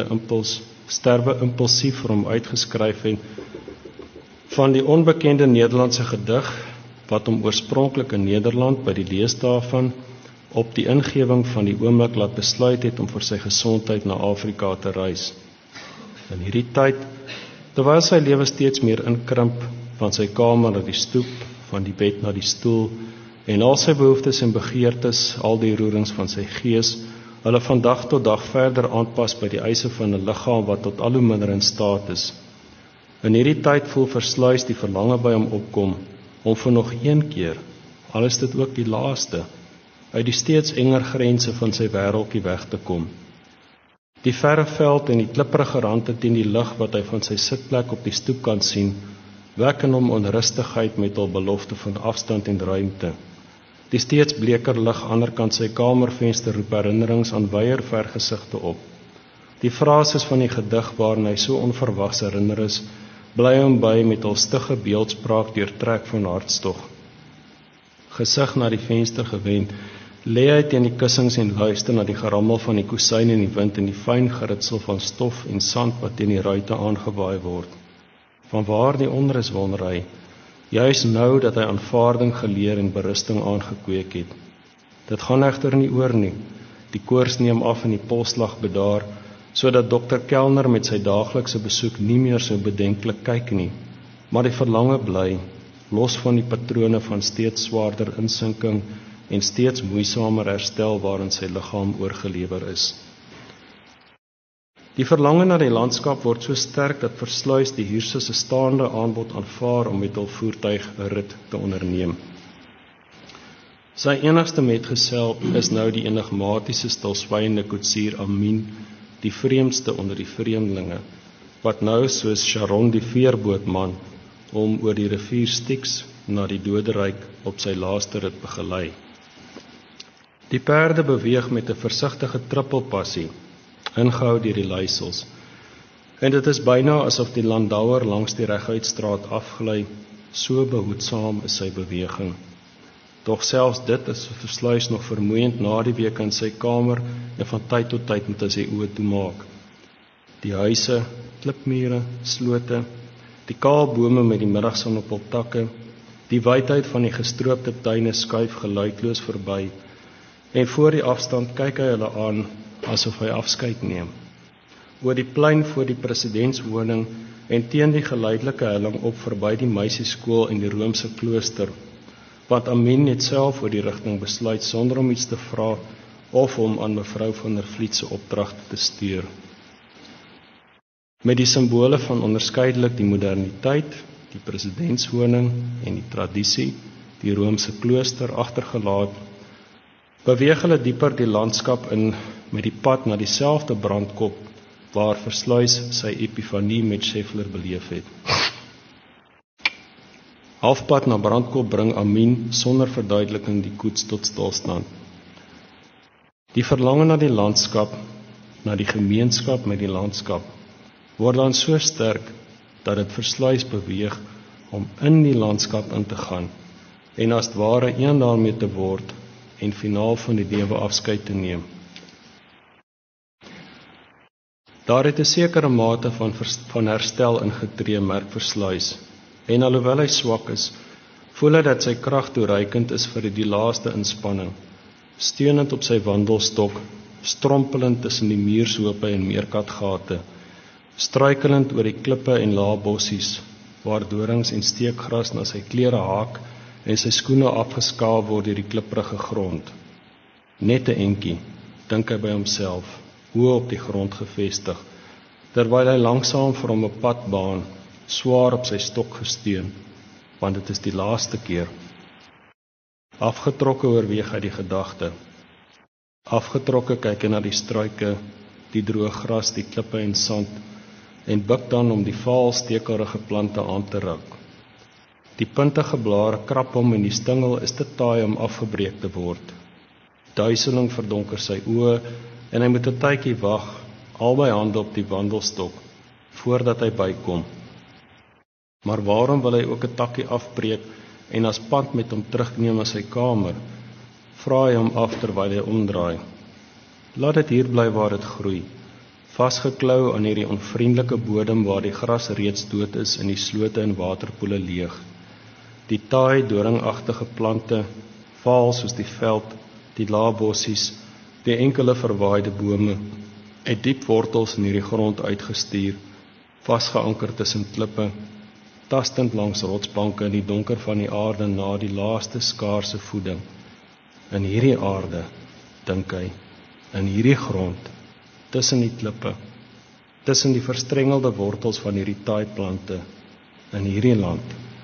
sterwe impulsief vir hom uitgeskryf het, van die onbekende Nederlandse gedig, wat hom oorspronklik in Nederland by die lees daarvan, op die ingewing van die oomblik laat besluit het om vir sy gesondheid na Afrika te reis. In hierdie tyd, terwyl sy lewe steeds meer inkrimp, van sy kamer na die stoep, van die bed na die stoel, en al sy behoeftes en begeertes, al die roerings van sy gees, hulle van dag tot dag verder aanpas by die eise van 'n liggaam wat tot al hoe minder in staat is. In hierdie tyd voel Versluys die verlange by hom opkom, om vir nog een keer, al is dit ook die laaste, uit die steeds enger grense van sy wêreldjie weg te kom. Die verre veld en die klipprige rande teen die lig wat hy van sy sitplek op die stoep kan sien, wek in hom onrustigheid met hul belofte van afstand en ruimte. Die steeds bleker lig aanderkant sy kamervenster roep herinnerings aan wyeer vergesigte op. Die frases van die gedig waarin hy so onverwags herinner is, bly hom by met hul stugge beeldspraak deurtrek van hartstog. Gesig na die venster gewend, lê hy teen die kussings en luister na die gerammel van die kusyn in die wind en die fyn geritsel van stof en sand wat teen die ruite aangewaai word. Vanwaar die onrus wonder hy, juis nou dat hy aanvaarding geleer en berusting aangekweek het. Dit gaan egter nie oor nie. Die koors neem af en die polsslag bedaar, sodat dokter Kellner met sy daaglikse besoek nie meer so bedenklik kyk nie, maar die verlange bly, los van die patrone van steeds swaarder insinking en steeds moeisamer herstel waarin sy liggaam oorgelewer is. Die verlange na die landskap word so sterk dat Versluys die huurse se staande aanbod aanvaar om met hul voertuig 'n rit te onderneem. Sy enigste metgesel is nou die enigmatiese stilswygende koetsier Amin, die vreemdste onder die vreemdelinge, wat nou soos Sharon die veerbootman om oor die rivier Styx na die doderyk op sy laaste rit begelei. Die perde beweeg met 'n versigtige trippelpassie, ingehou deur die leisels, en dit is byna asof die landouer langs die reguitstraat afgly, so behoedsaam is sy beweging. Doch selfs dit is vir Versluys nog vermoeiend na die week in sy kamer en van tyd tot tyd moet hy sy oë toemaak. Die huise, klipmure, slote, die kaal bome met die middagson op hul takke, die wydheid van die gestroopte tuine skuif geluidloos verby, en voor die afstand kyk hy hulle aan asof hy afskeid neem. Oor die plein voor die presidentswoning en teen die geleidelike helling op verby die meisieskool en die Romeinse klooster, want Amin het self oor die rigting besluit sonder om iets te vra of om aan mevrou van der Vliet se opdragte te stuur. Met die simbole van onderskeidelik die moderniteit, die presidentswoning en die tradisie, die Romeinse klooster agtergelaat, beweeg hulle dieper die landskap in met die pad na dieselfde brandkop waar Versluys sy epifanie met Scheffler beleef het. Halfpad na brandkop bring Amin sonder verduideliking die koets tot stilstand. Die verlange na die landskap, na die gemeenskap met die landskap, word dan so sterk dat dit Versluys beweeg om in die landskap in te gaan en as ware een daarmee te word en finaal van die lewe afskeid te neem. Daar het 'n sekere mate van herstel ingetree, merk Versluys, en alhoewel hy swak is, voel hy dat sy krag toereikend is vir die laaste inspanning, steunend op sy wandelstok, strompelend tussen die muurshope en meerkatgate, struikelend oor die klippe en lae bossies, waar dorings en steekgras na sy klere haak en sy skoene afgeskaaf word deur die klipprige grond. Net 'n entjie, dink hy by homself, oë op die grond gefestig, terwyl hy langsaam vir hom 'n pad baan, swaar op sy stok gesteun, want dit is die laaste keer. Afgetrokke oorweeg hy die gedagte. Afgetrokke kyk hy na die struike, die droë gras, die klippe en sand, en buig dan om die vaal stekelrige plante aan te ruk. Die puntige blare krap hom en die stingel is te taai om afgebreek te word. Duiseling verdonker sy oë en hy moet 'n tydjie wag, albei hande op die wandelstok, voordat hy bykom. Maar waarom wil hy ook 'n takkie afbreek en as pand met hom terugneem na sy kamer? Vra hy hom af terwyl hy omdraai. Laat dit hier bly waar dit groei, vasgeklou aan hierdie onvriendelike bodem waar die gras reeds dood is en die slote en waterpoele leeg. Die taai doringagtige plante, vaal soos die veld, die lae bossies, die enkele verwaaide bome, het diep wortels in hierdie grond uitgestuur, vasgeanker tussen klippe, tastend langs rotsbanke in die donker van die aarde na die laaste skaarse voeding. In hierdie aarde, dink hy, in hierdie grond, tussen die klippe, tussen die verstrengelde wortels van hierdie taaiplante, in hierdie land.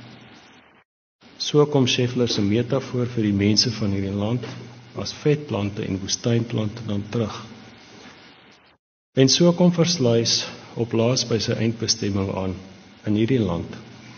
So kom Scheffler se metafoor vir die mense van hierdie land, as vetplante en woestynplante dan terug. En so kom Versluys op laas by sy eindbestemming aan, in hierdie land.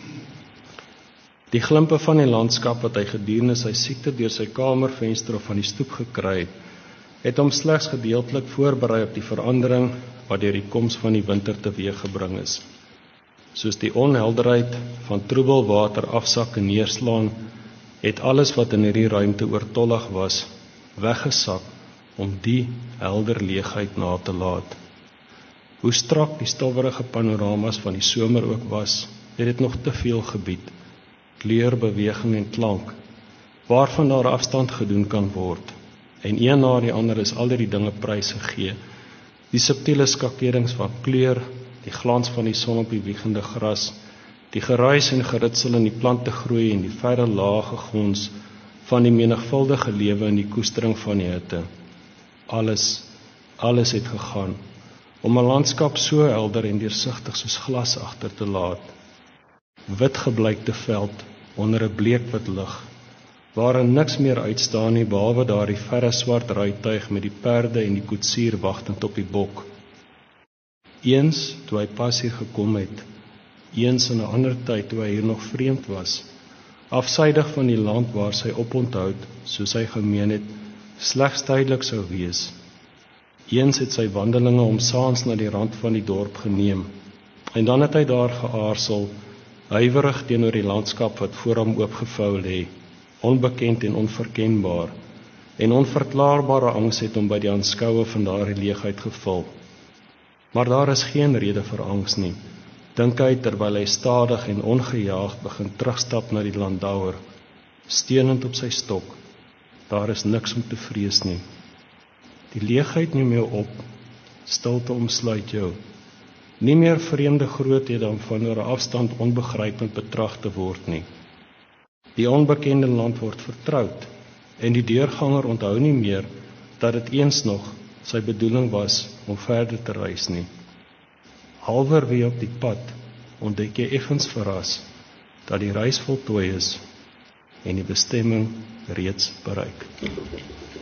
Die glimpe van die landskap wat hy gedurende sy siekte deur sy kamervenster of van die stoep gekry het hom slegs gedeeltelik voorberei op die verandering wat deur die koms van die winter teweeggebring is. Soos die onhelderheid van troebel water afsak en neerslaan, het alles wat in hierdie ruimte oortollig was, weggesak om die helder leegheid na te laat. Hoe strak die stowwerige panoramas van die somer ook was, het dit nog te veel gebied, kleur, beweging en klank, waarvan daar afstand gedoen kan word, en een na die ander is al die dinge prys gegee, die subtiele skakerings van kleur, die glans van die son op die wiegende gras, die geruis en geritsel in die plante groei en die verre lae gegons van die menigvuldige lewe en die koestering van die hitte. Alles het gegaan, om 'n landskap so helder en deursigtig soos glas agter te laat. Wit gebleikte veld onder 'n bleekwit lig, waarin niks meer uitstaan nie behalwe daardie verre swart ruituig met die perde en die koetsier wagtend op die bok. Eens toe hy pas hier gekom het, eens in 'n ander tyd toe hy hier nog vreemd was, afsydig van die land waar sy oponthoud, soos hy gemeen het, slegs tydelik sou wees. Eens het sy wandelinge hom saans na die rand van die dorp geneem, en dan het hy daar geaarsel, huiwerig teenoor die landskap wat voor hom oopgevou lê, onbekend en onverkenbaar, en onverklaarbare angs het hom by die aanskoue van daardie leegheid gevul. Maar daar is geen rede vir angs nie, dink hy terwyl hy stadig en ongejaagd begin terugstap na die landouer, steunend op sy stok. Daar is niks om te vrees nie. Die leegheid neem jou op, stilte omsluit jou. Nie meer vreemde groothede om van oor 'n afstand onbegrypend betrag te word nie. Die onbekende land word vertroud, en die deurganger onthou nie meer dat dit eens nog sy bedoeling was om verder te reis nie. Halverwege op die pad ontdek jy effens verras dat die reis voltooi is en die bestemming reeds bereik.